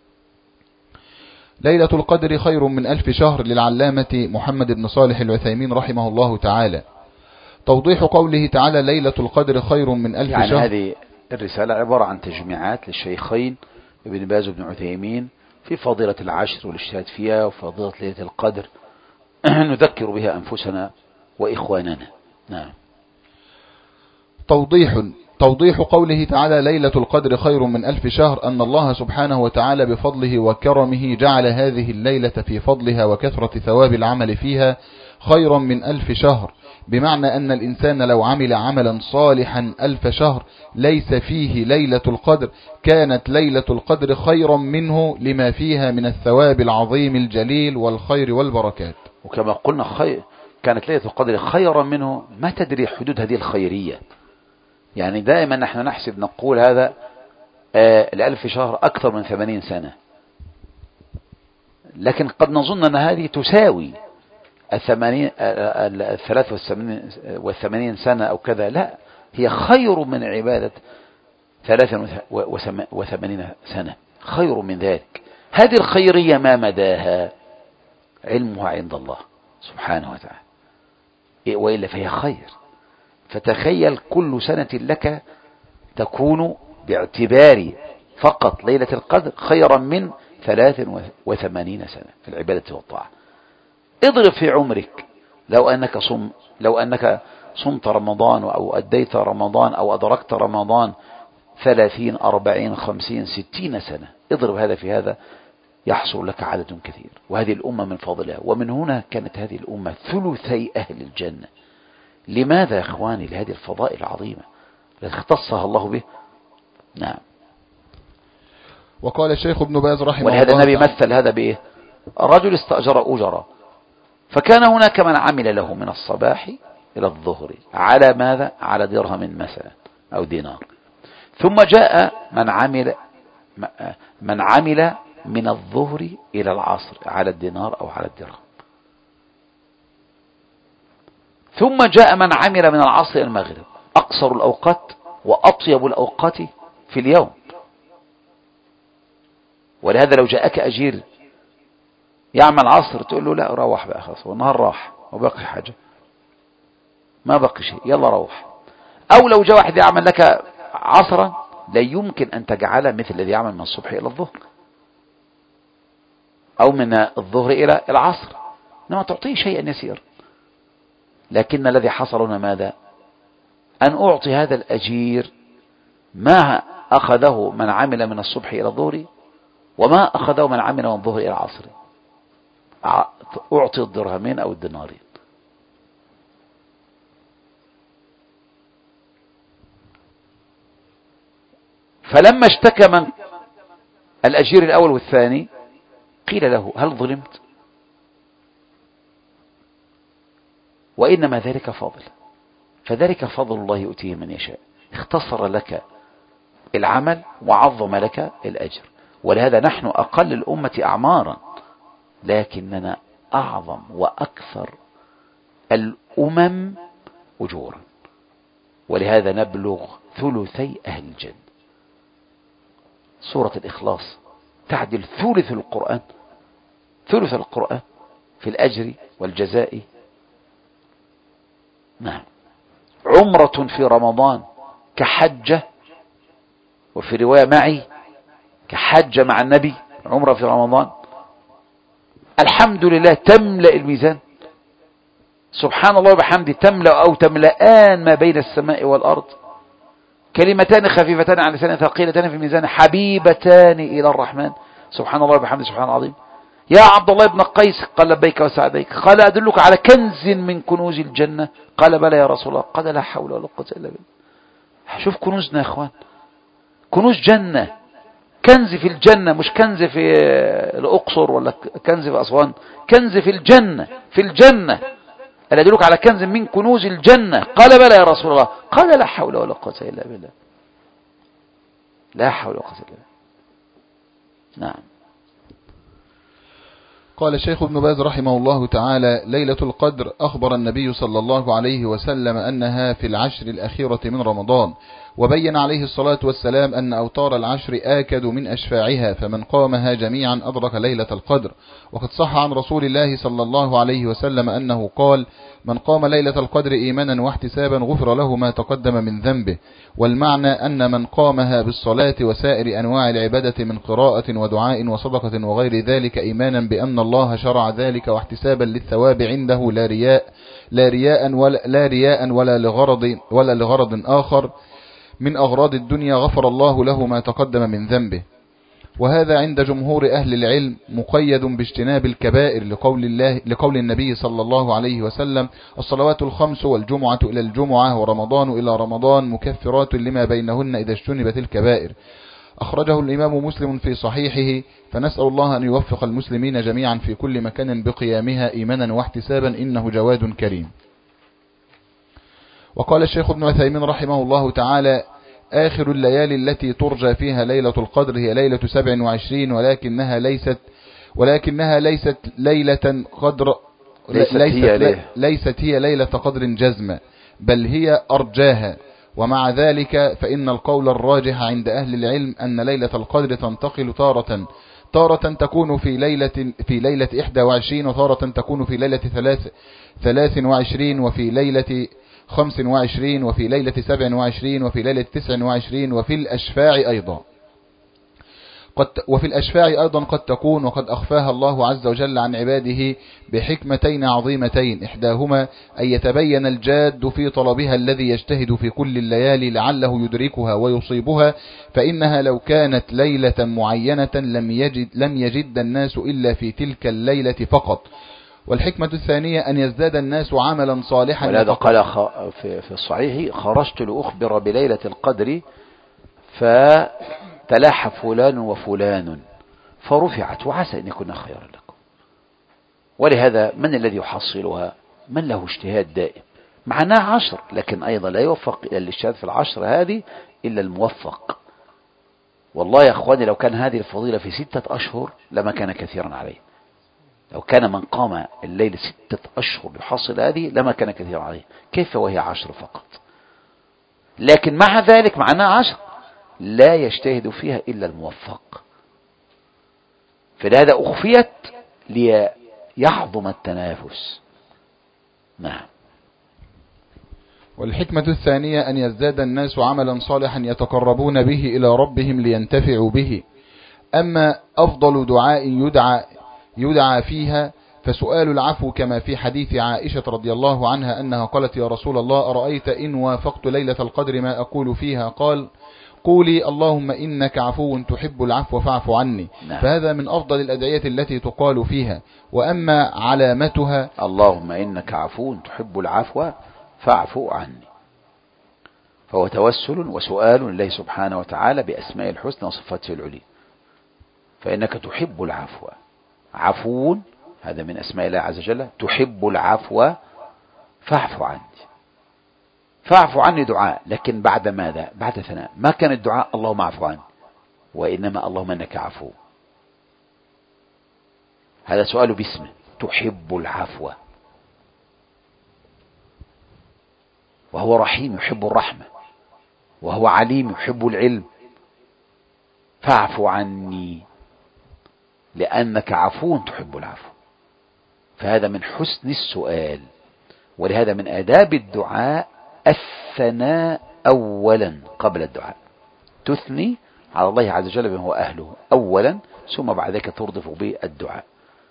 ليلة القدر خير من 1000 شهر للعلامة محمد بن صالح العثيمين رحمه الله تعالى. توضيح قوله تعالى ليلة القدر خير من 1000 يعني شهر. هذه الرسالة عبارة عن تجميعات للشيخين ابن باز وابن عثيمين في فضيلة العشر والاجتهاد فيها وفضيلة ليلة القدر نذكر بها أنفسنا وإخواننا. نعم. توضيح قوله تعالى ليلة القدر خير من 1000 شهر أن الله سبحانه وتعالى بفضله وكرمه جعل هذه الليلة في فضلها وكثرة ثواب العمل فيها خيرا من 1000 شهر، بمعنى أن الإنسان لو عمل عملا صالحا 1000 شهر ليس فيه ليلة القدر كانت ليلة القدر خيرا منه لما فيها من الثواب العظيم الجليل والخير والبركات. وكما قلنا كانت ليلة القدر خيرا منه، ما تدري حدود هذه الخيرية. يعني دائما نحن نحسب نقول هذا 1000 شهر أكثر من 80 سنة، لكن قد نظن أن هذه تساوي 83 سنة أو كذا. لا، هي خير من عبادة 83 سنة، خير من ذلك. هذه الخيرية ما مداها علمها عند الله سبحانه وتعالى، وإلا فهي خير. فتخيل كل سنة لك تكون باعتبار فقط ليلة القدر خيرا من 83 سنة في العبادة والطاعة. اضرب في عمرك لو أنك صمت رمضان أو أديت رمضان أو أدركت رمضان 30 40 50 60 سنة، اضرب هذا في هذا يحصل لك عدد كثير. وهذه الأمة من فضلها، ومن هنا كانت هذه الأمة ثلثي أهل الجنة. لماذا يا إخواني؟ لهذه الفضائل العظيمة التي اختصها الله به. نعم. وقال الشيخ ابن باز رحمه الله ولهذا النبي مثل هذا بإيه؟ الرجل استأجر أجرا، فكان هناك من عمل له من الصباح إلى الظهر على ماذا؟ على درهم مثلا أو دينار، ثم جاء من عمل من الظهر إلى العصر على الدينار أو على الدرهم، ثم جاء من عمل من العصر إلى المغرب، أقصر الأوقات وأطيب الأوقات في اليوم. ولهذا لو جاءك أجير يعمل عصر تقول له لا روح بقى خلاص، والنهار راح وباقي حاجة، ما بقي شيء، يلا روح. أو لو جاء واحد يعمل لك عصرا لا يمكن أن تجعله مثل الذي يعمل من الصبح إلى الظهر أو من الظهر إلى العصر، إنما تعطيه شيئا يسير. لكن الذي حصل هنا ماذا؟ أن أعطي هذا الأجير ما أخذه من عمل من الصبح إلى الظهر وما أخذه من عمل من الظهر إلى العصر، أعطي الدرهمين أو الدينارين. فلما اشتكى من الأجير الأول والثاني قيل له هل ظلمت؟ وإنما ذلك فضل، فذلك فضل الله يؤتيه من يشاء. اختصر لك العمل وعظم لك الأجر. ولهذا نحن أقل الأمة أعمارا لكننا أعظم وأكثر الأمم أجورا، ولهذا نبلغ ثلثي أهل الجنة. سورة الإخلاص تعدل ثلث القرآن، ثلث القرآن في الأجر والجزاء. نعم. عمرة في رمضان كحجة، وفي رواية معي كحجة مع النبي. عمرة في رمضان الحمد لله تملأ الميزان، سبحان الله وبحمده تملأ أو تملأان ما بين السماء والأرض. كلمتان خفيفتان على اللسان ثقيلتان في الميزان حبيبتان إلى الرحمن، سبحان الله وبحمده سبحان العظيم. يا عبد الله بن قيس قال لبيك وسعديك، قال أدلك على كنز من كنوز الجنة؟ قال بلى يا رسول الله. قال لا حول ولا قوة إلا بالله. شوف كنوزنا يا اخوان، كنوز جنة، كنز في الجنة، مش كنز في الأقصر ولا كنز في أسوان، كنز في الجنة، في الجنة. ألا أدلك على كنز من كنوز الجنة؟ قال بلى يا رسول الله. قال لا حول ولا قوة إلا بالله. لا حول ولا قوة إلا بالله. نعم. قال الشيخ ابن باز رحمه الله تعالى: ليلة القدر أخبر النبي صلى الله عليه وسلم أنها في العشر الأخيرة من رمضان، وبين عليه الصلاة والسلام أن أوتار العشر آكد من أشفاعها، فمن قامها جميعا أدرك ليلة القدر. وقد صح عن رسول الله صلى الله عليه وسلم أنه قال: من قام ليلة القدر إيمانا واحتسابا غفر له ما تقدم من ذنبه. والمعنى أن من قامها بالصلاة وسائر أنواع العبادة من قراءة ودعاء وصدقة وغير ذلك إيمانا بأن الله شرع ذلك واحتسابا للثواب عنده لا رياء ولا لغرض آخر من أغراض الدنيا، غفر الله له ما تقدم من ذنبه. وهذا عند جمهور أهل العلم مقيد باجتناب الكبائر لقول النبي صلى الله عليه وسلم: الصلوات الخمس والجمعة إلى الجمعة ورمضان إلى رمضان مكفرات لما بينهن إذا اجتنبت الكبائر. أخرجه الإمام مسلم في صحيحه، فنسأل الله أن يوفق المسلمين جميعا في كل مكان بقيامها إيمانا واحتسابا، إنه جواد كريم. وقال الشيخ ابن عثيمين رحمه الله تعالى: آخر الليالي التي ترجى فيها ليلة القدر هي ليلة 27، ولكنها ليست ليلة قدر، ليست هي ليلة قدر جزمة، بل هي أرجاها. ومع ذلك فإن القول الراجح عند أهل العلم أن ليلة القدر تنتقل تارة تكون في ليلة 21، وتارة تكون في ليلة 23، وفي ليلة 25، وفي ليلة 27، وفي ليلة 29، وفي الأشفاع أيضا قد تكون، وقد أخفاها الله عز وجل عن عباده بحكمتين عظيمتين: إحداهما أن يتبين الجاد في طلبها الذي يجتهد في كل الليالي لعله يدركها ويصيبها، فإنها لو كانت ليلة معينة لم يجد الناس إلا في تلك الليلة فقط. والحكمة الثانية أن يزداد الناس عملا صالحا. ولهذا قال في الصحيح: خرجت لأخبر بليلة القدر فتلاح فلان وفلان فرفعت وعسى أن يكون خيرا لكم. ولهذا من الذي يحصلها؟ من له اجتهاد دائم. معناه 10، لكن أيضا لا يوفق إلى الاجتهاد في 10 هذه إلا الموفق. والله يا أخواني لو كان هذه الفضيلة في 6 أشهر لما كان كثيرا عليه. لو كان من قام الليل 6 أشهر يحصل هذه لما كان كثيرا عليه، كيف وهي 10 فقط؟ لكن مع ذلك معناه 10 لا يجتهد فيها إلا الموفق. فلهذا أخفيت ليعظم التنافس. نعم. والحكمة الثانية أن يزداد الناس عملا صالحا يتقربون به إلى ربهم لينتفعوا به. أما أفضل دعاء يدعى فيها فسؤال العفو، كما في حديث عائشة رضي الله عنها أنها قالت: يا رسول الله، أرأيت إن وافقت ليلة القدر ما أقول فيها؟ قال: قولي اللهم إنك عفو تحب العفو فاعف عني. نعم. فهذا من أفضل الأدعية التي تقال فيها. وأما علامتها: اللهم إنك عفو تحب العفو فاعف عني. فهو توسل وسؤال لله سبحانه وتعالى بأسماء الحسنى وصفاته العلي. فإنك تحب العفو، عفو هذا من أسماء الله عز وجل، تحب العفو فاعف عني. فاعف عني دعاء، لكن بعد ماذا؟ بعد ثناء. ما كان الدعاء اللهم اعف عني، وإنما اللهم إنك عفو. هذا سؤال باسمه، تحب العفو، وهو رحيم يحب الرحمة، وهو عليم يحب العلم. فاعف عني لأنك عفو تحب العفو. فهذا من حسن السؤال. ولهذا من آداب الدعاء الثناء أولا قبل الدعاء، تثني على الله عز وجل بما هو أهله أولا، ثم بعد ذلك تردف به الدعاء.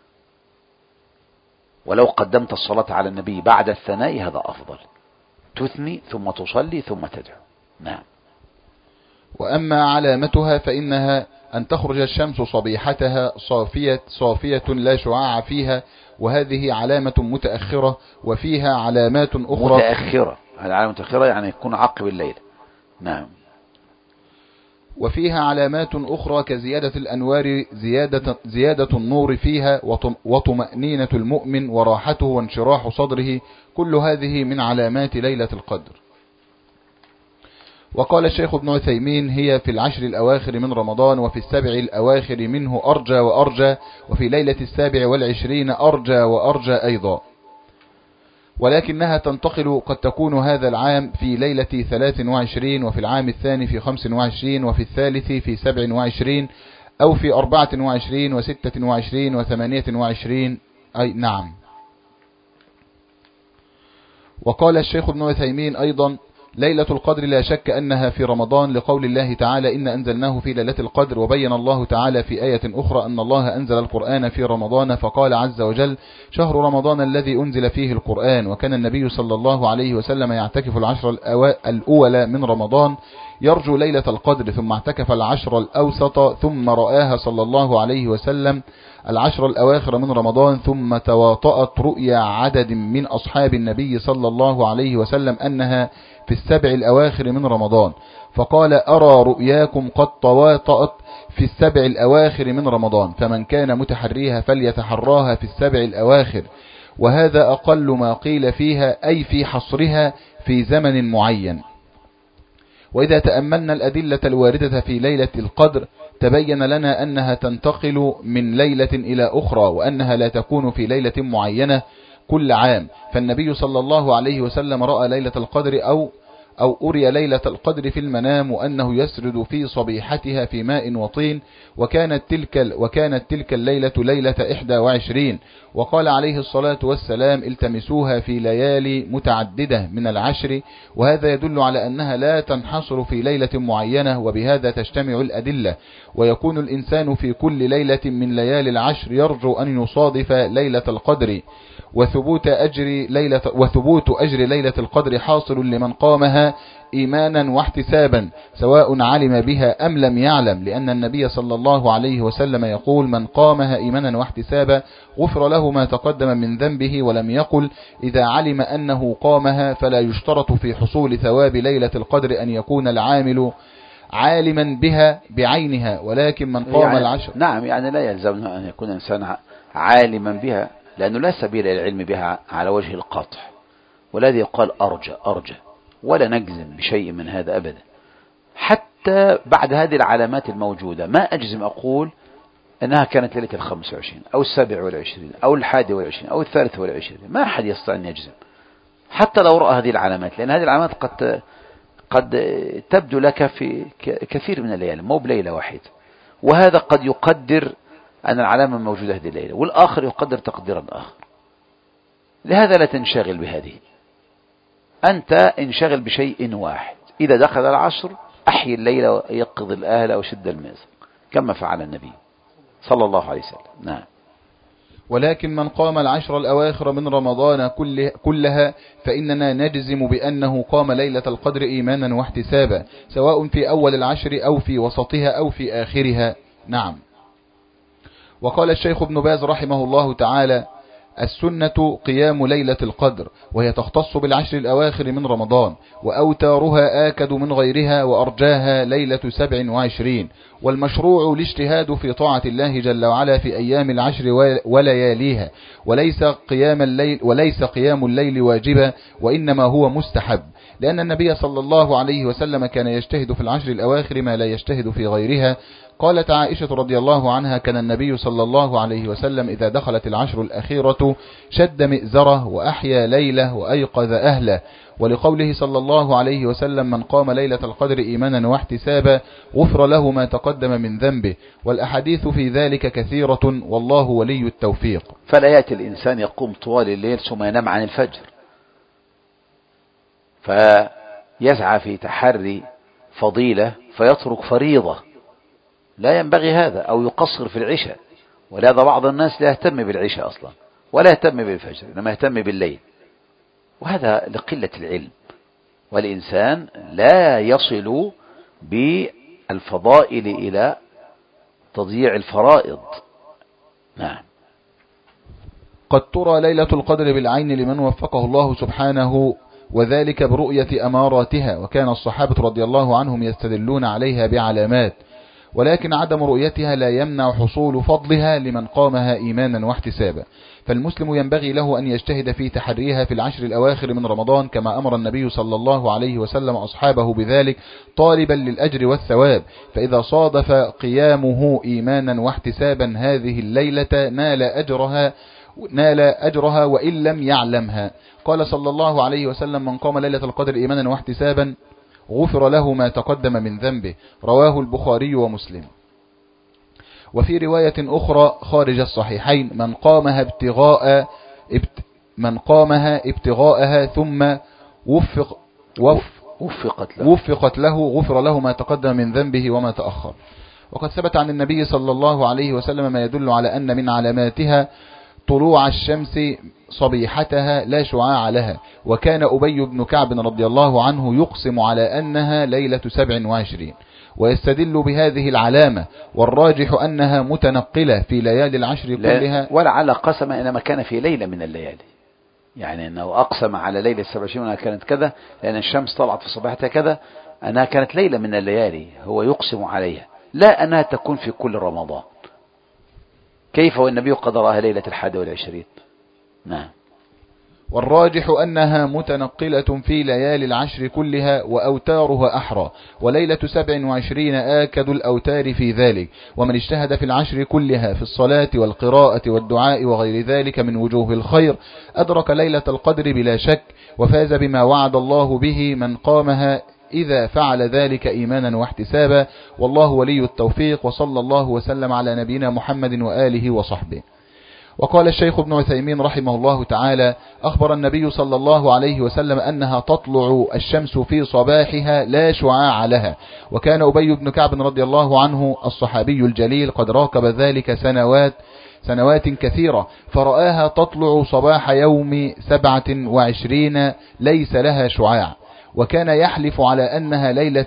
ولو قدمت الصلاة على النبي بعد الثناء هذا أفضل، تثني ثم تصلي ثم تدعو. نعم. وأما علامتها فإنها أن تخرج الشمس صبيحتها صافية لا شعاع فيها، وهذه علامة متأخرة. وفيها علامات أخرى متأخرة، العلامة متأخرة يعني يكون عقب الليل. نعم. وفيها علامات أخرى كزيادة الأنوار، زيادة النور فيها، وطمأنينة المؤمن وراحته وانشراح صدره، كل هذه من علامات ليلة القدر. وقال الشيخ ابن عثيمين: هي في العشر الأواخر من رمضان، وفي السبع الأواخر منه أرجى وأرجى، وفي ليلة 27 أرجى وأرجى أيضا، ولكنها تنتقل، قد تكون هذا العام في ليلة 23، وفي العام الثاني في 25، وفي الثالث في 27، أو في 24 و26 و28. أي نعم. وقال الشيخ ابن عثيمين أيضا: ليلة القدر لا شك أنها في رمضان، لقول الله تعالى: إن أنزلناه في ليلة القدر. وبين الله تعالى في آية أخرى أن الله أنزل القرآن في رمضان، فقال عز وجل: شهر رمضان الذي أنزل فيه القرآن. وكان النبي صلى الله عليه وسلم يعتكف العشر الأولى من رمضان يرجو ليلة القدر، ثم اعتكف العشر الأوسط، ثم رآها صلى الله عليه وسلم العشر الأواخر من رمضان، ثم تواطأت رؤيا عدد من أصحاب النبي صلى الله عليه وسلم أنها في السبع الأواخر من رمضان، فقال: أرى رؤياكم قد تواطأت في السبع الأواخر من رمضان، فمن كان متحريها فليتحراها في السبع الأواخر. وهذا أقل ما قيل فيها، أي في حصرها في زمن معين. وإذا تأملنا الأدلة الواردة في ليلة القدر تبين لنا أنها تنتقل من ليلة إلى أخرى، وأنها لا تكون في ليلة معينة كل عام. فالنبي صلى الله عليه وسلم رأى ليلة القدر أو أري ليلة القدر في المنام، وأنه يسرد في صبيحتها في ماء وطين، وكانت تلك الليلة ليلة 21. وقال عليه الصلاة والسلام: التمسوها في ليالي متعددة من العشر. وهذا يدل على أنها لا تنحصر في ليلة معينة، وبهذا تجتمع الأدلة، ويكون الإنسان في كل ليلة من ليالي العشر يرجو أن يصادف ليلة القدر. وثبوت أجر ليلة القدر حاصل لمن قامها إيمانا واحتسابا، سواء علم بها أم لم يعلم، لأن النبي صلى الله عليه وسلم يقول: من قامها إيمانا واحتسابا غفر له ما تقدم من ذنبه. ولم يقل: إذا علم أنه قامها. فلا يشترط في حصول ثواب ليلة القدر أن يكون العامل عالما بها بعينها، ولكن من قام يعني العشر. نعم، يعني لا يلزم أن يكون إنسان عالما بها، لأنه لا سبيل إلى العلم بها على وجه القطع، والذي يقال أرجى، ولا نجزم بشيء من هذا أبدا. حتى بعد هذه العلامات الموجودة ما أجزم أقول أنها كانت ليلة 25 أو 27 أو 21 أو 23، ما أحد يستطيع أن يجزم حتى لو رأى هذه العلامات، لأن هذه العلامات قد تبدو لك في كثير من الليالي، مو بليلة واحدة. وهذا قد يقدر أن العلامة موجودة هذه الليلة، والآخر يقدر تقديرا آخر. لهذا لا تنشغل بهذه، أنت انشغل بشيء واحد. إذا دخل العشر أحيي الليلة ويقظ الأهل وشد المئزر كما فعل النبي صلى الله عليه وسلم. نعم. ولكن من قام العشر الأواخر من رمضان كلها فإننا نجزم بأنه قام ليلة القدر إيمانا واحتسابا، سواء في أول العشر أو في وسطها أو في آخرها. نعم. وقال الشيخ ابن باز رحمه الله تعالى: السنة قيام ليلة القدر، وهي تختص بالعشر الأواخر من رمضان، وأوتارها آكد من غيرها، وأرجاها ليلة 27. والمشروع الاجتهاد في طاعة الله جل وعلا في أيام العشر وليس قيام الليل واجبا، وإنما هو مستحب، لأن النبي صلى الله عليه وسلم كان يجتهد في العشر الأواخر ما لا يجتهد في غيرها. قالت عائشة رضي الله عنها: كان النبي صلى الله عليه وسلم إذا دخلت العشر الأخيرة شد مئزره وأحيا ليله وأيقظ أهله. ولقوله صلى الله عليه وسلم: من قام ليلة القدر إيمانا واحتسابا غفر له ما تقدم من ذنبه. والأحاديث في ذلك كثيرة، والله ولي التوفيق. فلا يأتي الإنسان يقوم طوال الليل ثم ينام عن الفجر، فيسعى في تحري فضيلة فيترك فريضة، لا ينبغي هذا، أو يقصر في العشاء. ولهذا بعض الناس لا يهتم بالعشاء أصلا ولا يهتم بالفجر، إنما يهتم بالليل، وهذا لقلة العلم. والإنسان لا يصل بالفضائل إلى تضييع الفرائض. نعم. قد ترى ليلة القدر بالعين لمن وفقه الله سبحانه، وذلك برؤية أماراتها، وكان الصحابة رضي الله عنهم يستدلون عليها بعلامات، ولكن عدم رؤيتها لا يمنع حصول فضلها لمن قامها إيمانا واحتسابا. فالمسلم ينبغي له أن يجتهد في تحريها في العشر الأواخر من رمضان، كما أمر النبي صلى الله عليه وسلم أصحابه بذلك، طالبا للأجر والثواب. فإذا صادف قيامه إيمانا واحتسابا هذه الليلة نال أجرها وإن لم يعلمها. قال صلى الله عليه وسلم: من قام ليلة القدر إيمانا واحتسابا غفر له ما تقدم من ذنبه. رواه البخاري ومسلم. وفي رواية أخرى خارج الصحيحين: من قامها ابتغاءها ثم وفقت له غفر له ما تقدم من ذنبه وما تأخر. وقد ثبت عن النبي صلى الله عليه وسلم ما يدل على أن من علاماتها طلوع الشمس صبيحتها لا شعاع لها. وكان أبي بن كعب رضي الله عنه يقسم على أنها ليلة 27 ويستدل بهذه العلامة، والراجح أنها متنقلة في ليالي العشر كلها. ولعل قسم إنما كان في ليلة من الليالي، يعني أنه أقسم على ليلة 27 أنها كانت كذا لأن الشمس طلعت في صباحتها كذا، أنها كانت ليلة من الليالي هو يقسم عليها، لا أنها تكون في كل رمضان. كيف والنبي قد رآها ليلة 21؟ نعم. والراجح أنها متنقلة في ليالي العشر كلها وأوتارها أحرى، وليلة 27 آكد الأوتار في ذلك. ومن اجتهد في العشر كلها في الصلاة والقراءة والدعاء وغير ذلك من وجوه الخير أدرك ليلة القدر بلا شك، وفاز بما وعد الله به من قامها إذا فعل ذلك إيمانا واحتسابا. والله ولي التوفيق، وصلى الله وسلم على نبينا محمد وآله وصحبه. وقال الشيخ ابن عثيمين رحمه الله تعالى: أخبر النبي صلى الله عليه وسلم أنها تطلع الشمس في صباحها لا شعاع لها. وكان أبي بن كعب رضي الله عنه الصحابي الجليل قد راقب ذلك سنوات كثيرة، فرآها تطلع صباح يوم 27 ليس لها شعاع، وكان يحلف على أنها ليلة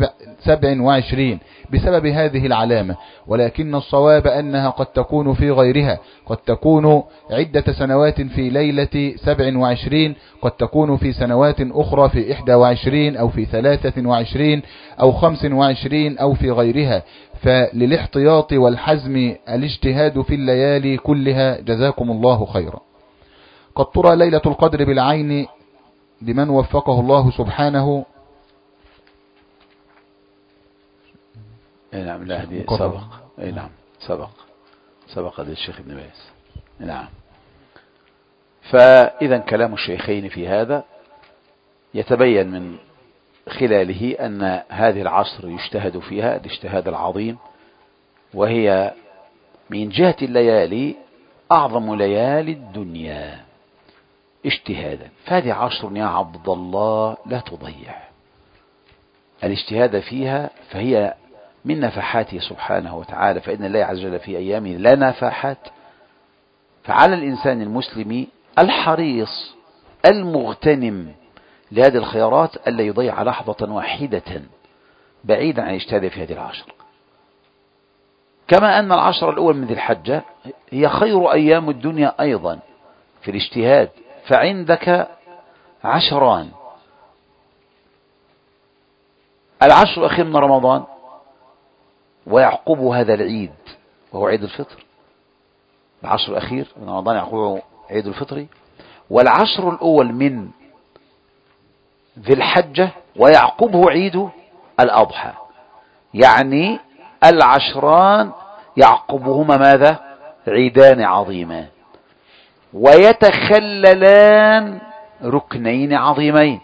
27 بسبب هذه العلامة. ولكن الصواب أنها قد تكون في غيرها، قد تكون عدة سنوات في ليلة 27، قد تكون في سنوات أخرى في 21 أو في 23 أو 25 أو في غيرها. فللاحتياط والحزم الاجتهاد في الليالي كلها. جزاكم الله خيرا. قد ترى ليلة القدر بالعين لمن وفقه الله سبحانه. نعم. لا هذه سبق. نعم سبق هذا الشيخ ابن باز. نعم. فإذا كلام الشيخين في هذا يتبين من خلاله أن هذه العصر يجتهد فيها الاجتهاد العظيم، وهي من جهة الليالي أعظم ليالي الدنيا اجتهادا. فهذه عشر يا عبد الله لا تضيع الاجتهاد فيها، فهي من نفحاته سبحانه وتعالى، فإن الله عز وجل في أيامه لا نفحات. فعلى الإنسان المسلم الحريص المغتنم لهذه الخيارات ألا يضيع لحظة واحدة بعيدا عن الاجتهاد في هذه العشر. كما أن العشر الأول من ذي الحجة هي خير أيام الدنيا أيضا في الاجتهاد، فعندك عشران: العشر الأخير من رمضان، ويعقب هذا العيد وهو عيد الفطر. العشر الأخير من رمضان يعقبه عيد الفطر، والعشر الأول من ذي الحجة ويعقبه عيد الأضحى، يعني العشران يعقبهما ماذا؟ عيدان عظيمان ويتخللان ركنين عظيمين.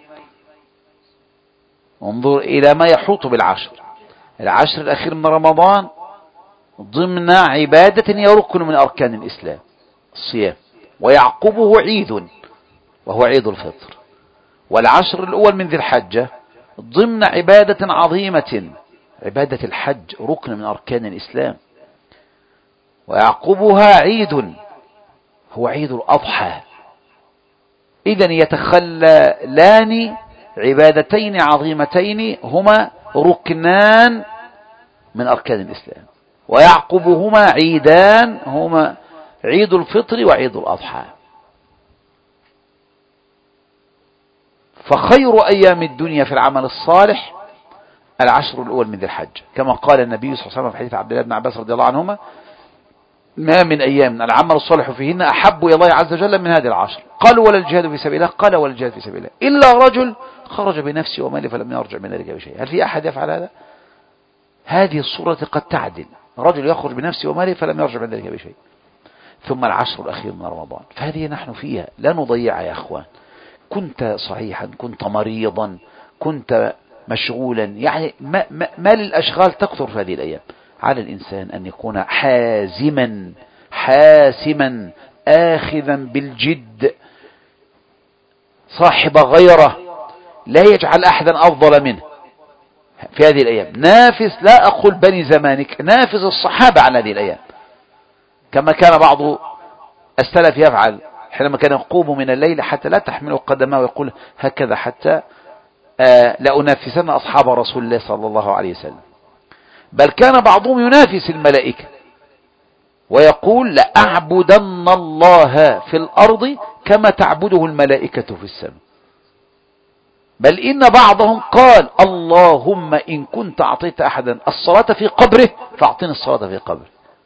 انظر إلى ما يحوط بالعشر. العشر الأخير من رمضان ضمن عبادة هي ركن من أركان الإسلام الصيام، ويعقبه عيد وهو عيد الفطر. والعشر الأول من ذي الحجة ضمن عبادة عظيمة، عبادة الحج ركن من أركان الإسلام، ويعقبها عيد هو عيد الأضحى. إذن يتخللان عبادتين عظيمتين هما ركنان من أركان الإسلام، ويعقبهما عيدان هما عيد الفطر وعيد الأضحى. فخير أيام الدنيا في العمل الصالح العشر الأول من ذي الحج، كما قال النبي صلى الله عليه وسلم في حديث عبد الله بن عباس رضي الله عنهما: ما من أيام العمل الصالح فيهن أحب إلى الله عز وجل من هذه العشر. قالوا: ولا الجهاد في سبيل الله؟ قال: ولا الجهاد في سبيل الله إلا رجل خرج بنفسه وماله فلم يرجع من ذلك بشيء. هل في أحد يفعل هذا؟ هذه الصورة قد تعدل، رجل يخرج بنفسه وماله فلم يرجع من ذلك بشيء. ثم العشر الأخير من رمضان، فهذه نحن فيها لا نضيعها يا أخوان. كنت صحيحا، كنت مريضا، كنت مشغولا، يعني ما للأشغال تكثر في هذه الأيام. على الإنسان أن يكون حاسما آخذا بالجد، صاحب غيره، لا يجعل أحدا أفضل منه في هذه الأيام. نافس، لا أقول بني زمانك، نافس الصحابة على هذه الأيام، كما كان بعض السلف يفعل حينما كان يقوم من الليل حتى لا تحمله قدمه ويقول هكذا حتى لأنافسن أصحاب رسول الله صلى الله عليه وسلم. بل كان بعضهم ينافس الملائكة ويقول: لأعبدن الله في الأرض كما تعبده الملائكة في السماء. بل إن بعضهم قال: اللهم إن كنت أعطيت أحدا الصلاة في قبره فأعطني الصلاة في قبره.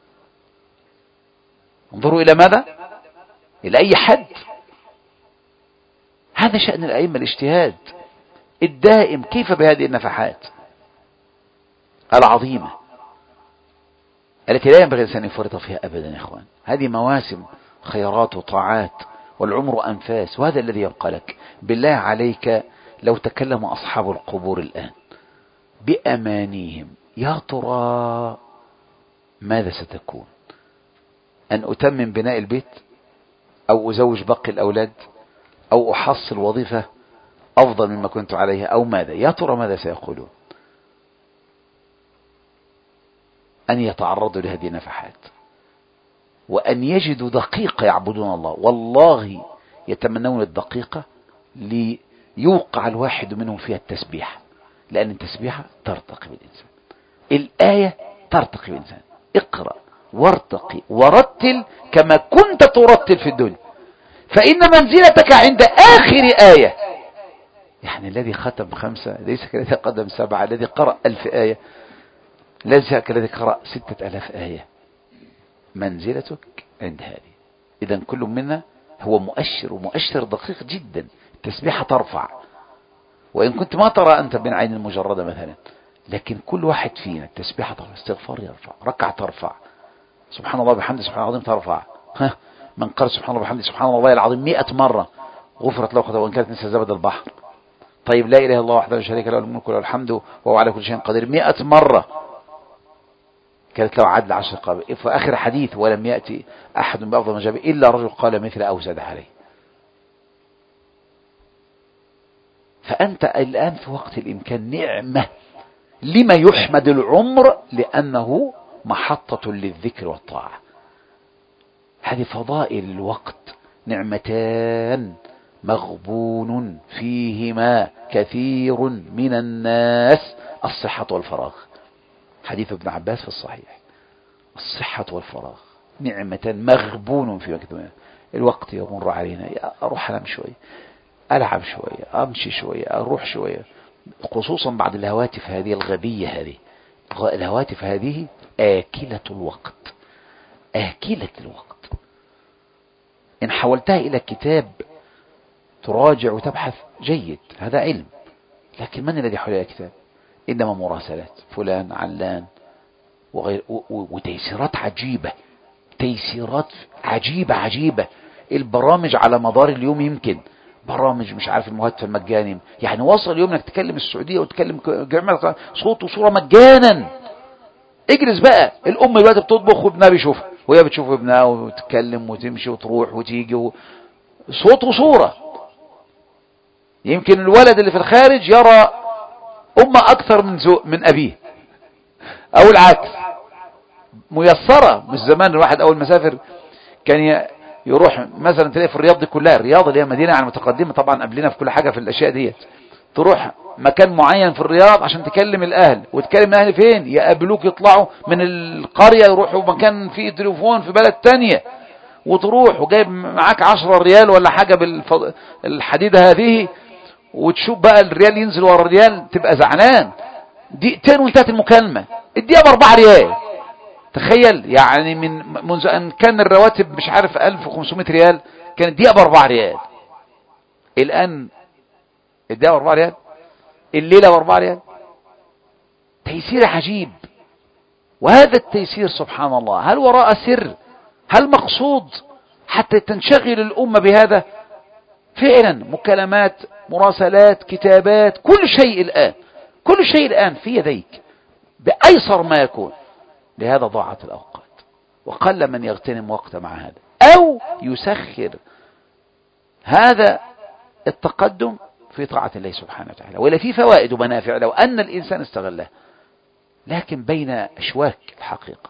انظروا إلى ماذا؟ إلى أي حد. هذا شأن الأئمة، الاجتهاد الدائم. كيف بهذه النفحات العظيمة التي لا ينبغي الإنسان يفرط فيها أبدا يا إخوان؟ هذه مواسم خيرات وطاعات، والعمر أنفاس، وهذا الذي يبقى لك. بالله عليك لو تكلم أصحاب القبور الآن بأمانيهم، يا ترى ماذا ستكون؟ أن أتمم بناء البيت، أو أزوج باقي الأولاد، أو أحصل وظيفة أفضل مما كنت عليها، أو ماذا؟ يا ترى ماذا سيقولون؟ أن يتعرضوا لهذه النفحات، وأن يجدوا دقيقة يعبدون الله. والله يتمنون الدقيقة ليوقع الواحد منهم فيها التسبيح، لأن التسبيحة ترتقي بالإنسان، الآية ترتقي بالإنسان. اقرأ وارتقي ورتل كما كنت ترتل في الدنيا، فإن منزلتك عند آخر آية. يعني الذي ختم 5 ليس كالذي قدم 7، الذي قرأ 1000 آية ليس كالذي قرأ 6000 آية. منزلتك عند هذه. إذن كل منا هو مؤشر، ومؤشر دقيق جدا. التسبيحة ترفع، وإن كنت ما ترى أنت بالعين المجردة مثلا، لكن كل واحد فينا التسبيحة ترفع، استغفار يرفع، ركعة ترفع، سبحان الله بحمده سبحان الله العظيم ترفع. من قال سبحان الله بحمده سبحان الله العظيم 100 مرة غفرت له خطاياه وإن كانت مثل زبد البحر. طيب لا إله إلا الله وحده لا شريك له الملك وله الحمد وهو على كل شيء قدير 100 مرة كانت له عدل 10 قابل. في آخر حديث: ولم يأتي أحد بأفضل ما جاء إلا رجل قال مثل أو زاد عليه. فأنت الآن في وقت الإمكان نعمة لما يحمد العمر، لأنه محطة للذكر والطاعة. هذه فضائل الوقت، نعمتان مغبون فيهما كثير من الناس: الصحة والفراغ. حديث ابن عباس في الصحيح: الصحة والفراغ نعمتان مغبون فيهما كثير من الناس. الوقت يمر علينا، أروح أنام شوية، ألعب شوية، أمشي شوية، أروح شوية، خصوصا بعد الهواتف هذه الغبية. هذه الهواتف هذه آكلة الوقت، آكلة الوقت. إن حولتها إلى كتاب تراجع وتبحث جيد، هذا علم، لكن من الذي حول الكتاب؟ إنما مراسلات فلان علان وغير وتيسيرات عجيبة، تيسيرات عجيبة. البرامج على مدار اليوم يمكن برامج مش عارف المهاتف المجاني، يعني وصل اليوم انك تكلم السعودية وتكلم جميع صوت وصورة مجانا. اجلس بقى، الام دلوقتي بتطبخ وابنها بيشوفها وهي بتشوف ابنها وتتكلم وتمشي وتروح وتيجي صوت وصورة. يمكن الولد اللي في الخارج يرى امه اكثر من ابيه او العكس، ميسرة. مش زمان الواحد اول ما سافر كان يروح مثلا تلاقي في الرياض دي كلها، الرياض اللي هي مدينة يعني متقدمة طبعا قبلنا في كل حاجة في الاشياء ديت، تروح مكان معين في الرياض عشان تكلم الاهل، وتكلم الاهل فين؟ يقابلوك يطلعوا من القرية يروحوا مكان فيه تليفون في بلد تانية، وتروح وجايب معاك 10 ريال ولا حاجة بالحديدة هذه، وتشوف بقى الريال ينزل ورا الريال تبقى زعلان. دقيقتين وانتهت المكالمة، الدقيقة ب4 ريال. تخيل يعني منذ ان كان الرواتب مش عارف 1500 ريال كانت الدقيقة ب4 ريال، الان الدقيقة ب4 ريال، الليلة ب4 ريال. تيسير عجيب. وهذا التيسير سبحان الله هل وراء سر؟ هل مقصود حتى تنشغل الأمة بهذا؟ فعلا مكالمات، مراسلات، كتابات، كل شيء الآن في يديك بأيسر ما يكون. لهذا ضاعت الأوقات، وقل من يغتنم وقت مع هذا أو يسخر هذا التقدم في طاعة الله سبحانه وتعالى. ولا في فوائد ومنافع لو أن الإنسان استغله، لكن بين أشواك الحقيقة.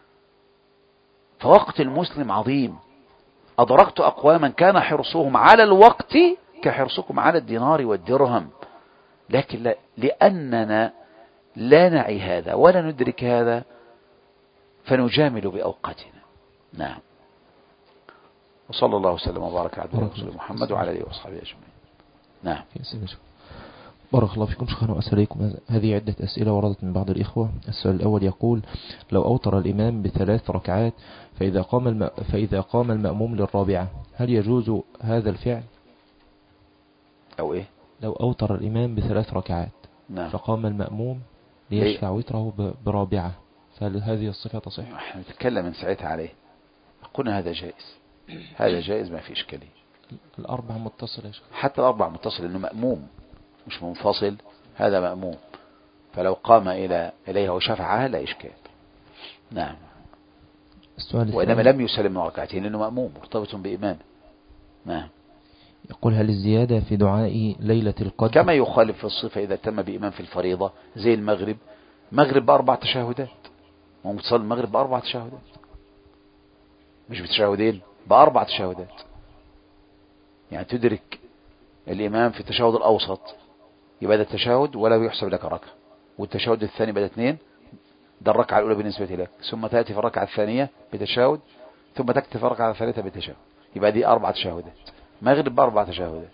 فوقت المسلم عظيم. أدركت أقواما كان حرصهم على الوقت كحرصكم على الدينار والدرهم، لكن لا، لأننا لا نعي هذا ولا ندرك هذا فنجامل بأوقاتنا. نعم. وصلى الله وسلم وبارك على رسول محمد وعلى آله وصحبه أجمعين. نعم. بارك الله فيكم شيخنا وأسألكم. هذه عدة أسئلة وردت من بعض الإخوة. السؤال الأول يقول: لو أوتر الإمام ب3 ركعات فإذا قام المأموم للرابعة هل يجوز هذا الفعل؟ أو إيه؟ لو أوتر الإمام ب3 ركعات نعم. فقام المأموم ليشفع وتره برابعة فهل هذه الصفة تصح؟ احنا نتكلم من ساعتها عليه، قلنا هذا جائز، هذا جائز ما في إشكالية. الأربع متصلة يا شيخ. حتى الأربع متصل إنه مأموم مش منفصل، هذا مأموم، فلو قام إليها وشفعها لا إشكال. نعم. وإنما لم يسلم من ركعتين لأنه مأموم مرتبط بإمامه. نعم. يقول: هل الزيادة في دعاء ليلة القدر كما يخالف في الصفة إذا تم بإمام في الفريضة زي المغرب ب4 تشهدات، ومتصل المغرب ب4 تشهدات، مش بتشهدين، ب4 تشهدات. يعني تدرك الإمام في التشهد الأوسط يبقى ده التشهد ولا يحسب لك ركعة، والتشهد الثاني بدأ 2، ده الركعة الأولى بالنسبة لك، ثم تأتي في الركعة الثانية بتشهد، ثم تكتب في الركعة الثالثة بتشهد، يبقى دي 4 تشهدات. مغرب ب4 تشهدات.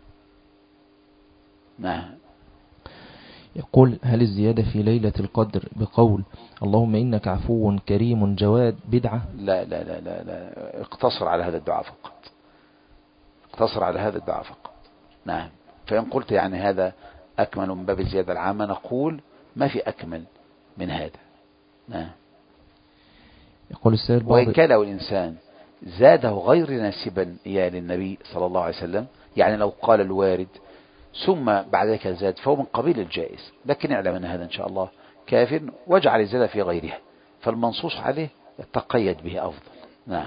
نعم. يقول: هل الزيادة في ليلة القدر بقول اللهم إنك عفو كريم جواد بدعة؟ لا لا لا لا لا، اقتصر على هذا الدعاء فقط، اقتصر على هذا الدعاء فقط. نعم. فإن قلت يعني هذا أكمل من باب الزيادة العامة نقول ما في أكمل من هذا. نعم. يقول السائل: وإن كان لو الإنسان زاده غير ناسبا إياه للنبي صلى الله عليه وسلم، يعني لو قال الوارد ثم بعد ذلك زاد فهو من قبيل الجائز، لكن اعلم أن هذا إن شاء الله كافٍ، واجعل الزيادة في غيرها، فالمنصوص عليه تقيد به أفضل. نعم.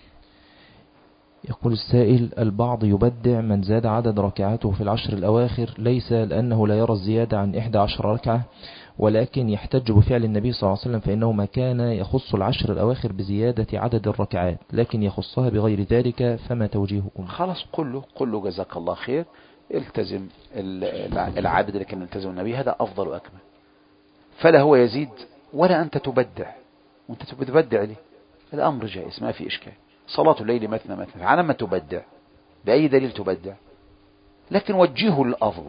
يقول السائل: البعض يبدع من زاد عدد ركعاته في العشر الأواخر ليس لأنه لا يرى الزيادة عن 11 ركعة، ولكن يحتج بفعل النبي صلى الله عليه وسلم فإنه ما كان يخص العشر الأواخر بزيادة عدد الركعات لكن يخصها بغير ذلك، فما توجيهكم؟ خلاص قل له جزاك الله خير، التزم العابد اللي كان يلتزم النبي، هذا أفضل وأكمل. فلا هو يزيد ولا أنت تبدع، وأنت تبدع ليه؟ الأمر جائز ما في إشكال. صلاة الليل مثنى مثنى، على ما تبدع بأي دليل تبدع؟ لكن وجهه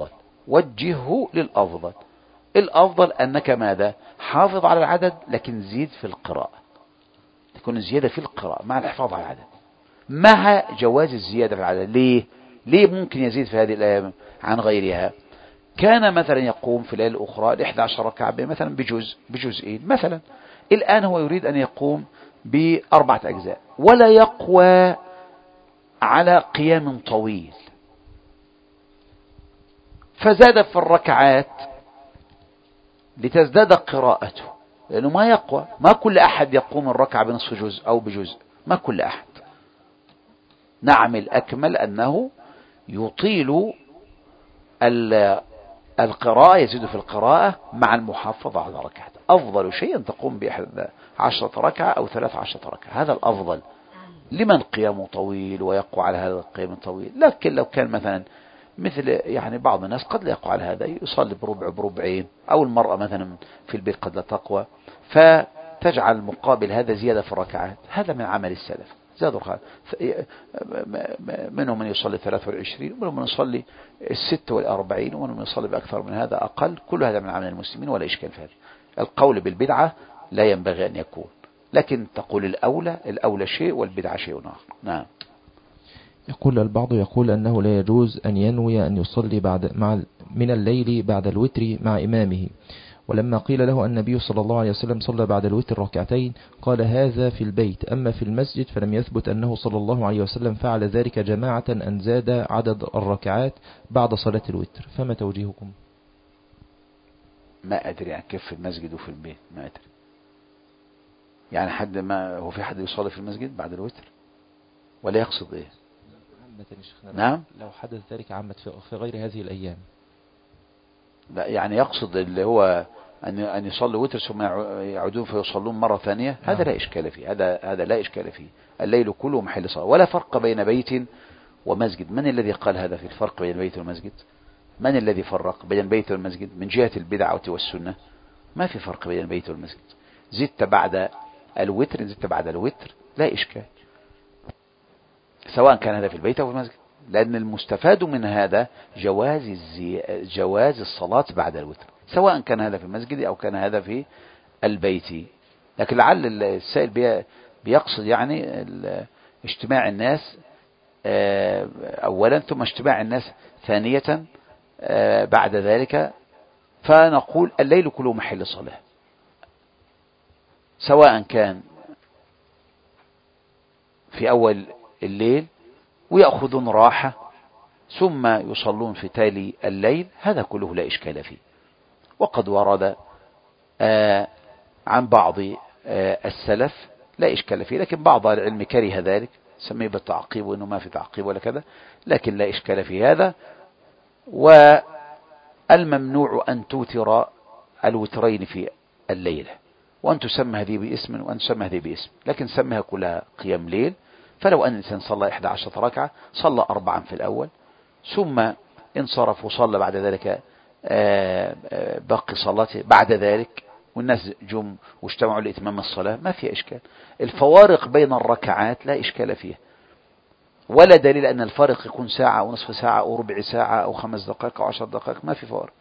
للأفضل. الأفضل أنك ماذا؟ حافظ على العدد لكن زيد في القراءة، تكون الزيادة في القراءة مع الحفاظ على العدد، مع جواز الزيادة في العدد. ليه ممكن يزيد في هذه الأيام عن غيرها؟ كان مثلا يقوم في الليلة الأخرى 11 ركعة مثلا بجزئين مثلا. الآن هو يريد أن يقوم ب4 أجزاء ولا يقوى على قيام طويل، فزاد في الركعات لتزداد قراءته، لأنه ما يقوى. ما كل أحد يقوم الركعة بنصف جزء أو بجزء، ما كل أحد. نعم، الأكمل أنه يطيل القراءة، يزيد في القراءة مع المحافظة على ركعات. أفضل شيء أن تقوم ب11 ركعة أو 13 ركعة، هذا الأفضل لمن قيامه طويل ويقوى على هذا القيام الطويل. لكن لو كان مثلا مثل يعني بعض الناس قد لا يقوى على هذا، يصلي بربعين، أو المرأة مثلا في البيت قد لا تقوى، فتجعل مقابل هذا زيادة في الركعات. هذا من عمل السلف، زادوا منهم من يصلي 23، ومنهم من يصلي 46، ومنهم من يصلي بأكثر من هذا أقل. كل هذا من عمل المسلمين ولا إشكال في هذا. القول بالبدعة لا ينبغي أن يكون، لكن تقول الأولى شيء والبدعة شيء آخر. نعم. يقول البعض يقول أنه لا يجوز أن ينوي أن يصلي من الليل بعد الوتر مع إمامه، ولما قيل له النبي صلى الله عليه وسلم صلى بعد الوتر ركعتين قال هذا في البيت، أما في المسجد فلم يثبت أنه صلى الله عليه وسلم فعل ذلك جماعة أن زاد عدد الركعات بعد صلاة الوتر، فما توجيهكم؟ ما أدري يعني كيف في المسجد وفي البيت، ما أدري يعني هو في حد يصلي في المسجد بعد الوتر ولا يقصد إيه؟ نعم، لو حدث ذلك عامة في غير هذه الأيام. لا يعني يقصد اللي هو أن يصلي وتر ثم يعودون فيصلون مرة ثانية. هذا لا إشكال فيه، هذا لا إشكال فيه. الليل كله محل صلاة، ولا فرق بين بيت ومسجد. من الذي قال هذا في الفرق بين البيت والمسجد؟ من الذي فرق بين البيت والمسجد من جهة البدعة والسنة؟ ما في فرق بين البيت والمسجد. زدت بعد الوتر لا إشكال، سواء كان هذا في البيت أو في المسجد، لأن المستفاد من هذا جواز الصلاة بعد الوتر، سواء كان هذا في المسجد أو كان هذا في البيت. لكن لعل السائل بيقصد يعني اجتماع الناس أولا، ثم اجتماع الناس ثانية بعد ذلك. فنقول الليل كله محل صلاة، سواء كان في أول الليل ويأخذون راحة ثم يصلون في تالي الليل، هذا كله لا إشكال فيه. وقد ورد عن بعض السلف لا إشكال فيه، لكن بعض العلم كره ذلك، سميه بالتعقيب وإنه ما في تعقيب ولا كذا، لكن لا إشكال في هذا. والممنوع أن توتر الوترين في الليلة، وأن تسمى هذه باسم وأن تسمى هذه باسم، لكن سمها كلها قيام ليل. فلو أن الإنسان صلى 11 ركعة، صلى 4 في الأول ثم انصرف وصلى بعد ذلك باقي صلاته بعد ذلك، والناس جم واجتمعوا لإتمام الصلاة، ما في إشكال. الفوارق بين الركعات لا إشكال فيها، ولا دليل أن الفارق يكون ساعة أو نصف ساعة أو ربع ساعة أو 5 دقائق أو 10 دقائق، ما في فارق.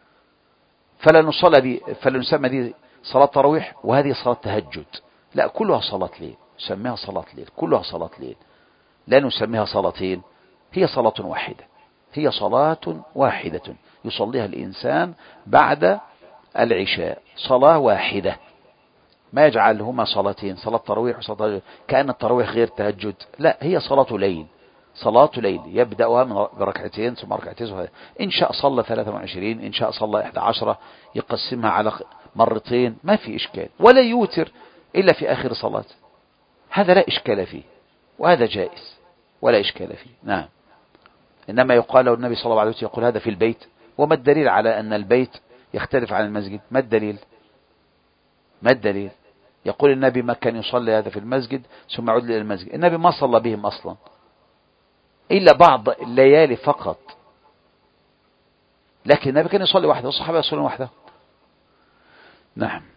فلا نسمى دي صلاة تراويح وهذه صلاة تهجد، لا، كلها صلاة ليل، نسميها صلاة ليل، كلها صلاة ليل، لا نسميها صلاتين. هي صلاة واحدة، هي صلاة واحدة يصليها الإنسان بعد العشاء، صلاة واحدة، ما يجعلهما صلاتين، صلاة تراويح وصلاة تهجد كأن التراويح غير تهجد، لا، هي صلاة ليل، صلاة ليل يبدأها بركعتين ثم ركعتين، إن شاء صلى 23، إن شاء صلى 11، يقسمها على مرتين، ما في إشكال. ولا يوتر إلا في آخر صلاة، هذا لا إشكال فيه، وهذا جائز ولا إشكال فيه. نعم. إنما يقال له النبي صلى الله عليه وسلم يقول هذا في البيت، وما الدليل على أن البيت يختلف عن المسجد؟ ما الدليل؟ يقول النبي ما كان يصلي هذا في المسجد ثم يعود إلى المسجد. النبي ما صلى بهم أصلا إلا بعض الليالي فقط، لكن النبي كان يصلي وحده والصحابة يصلون وحده. نعم.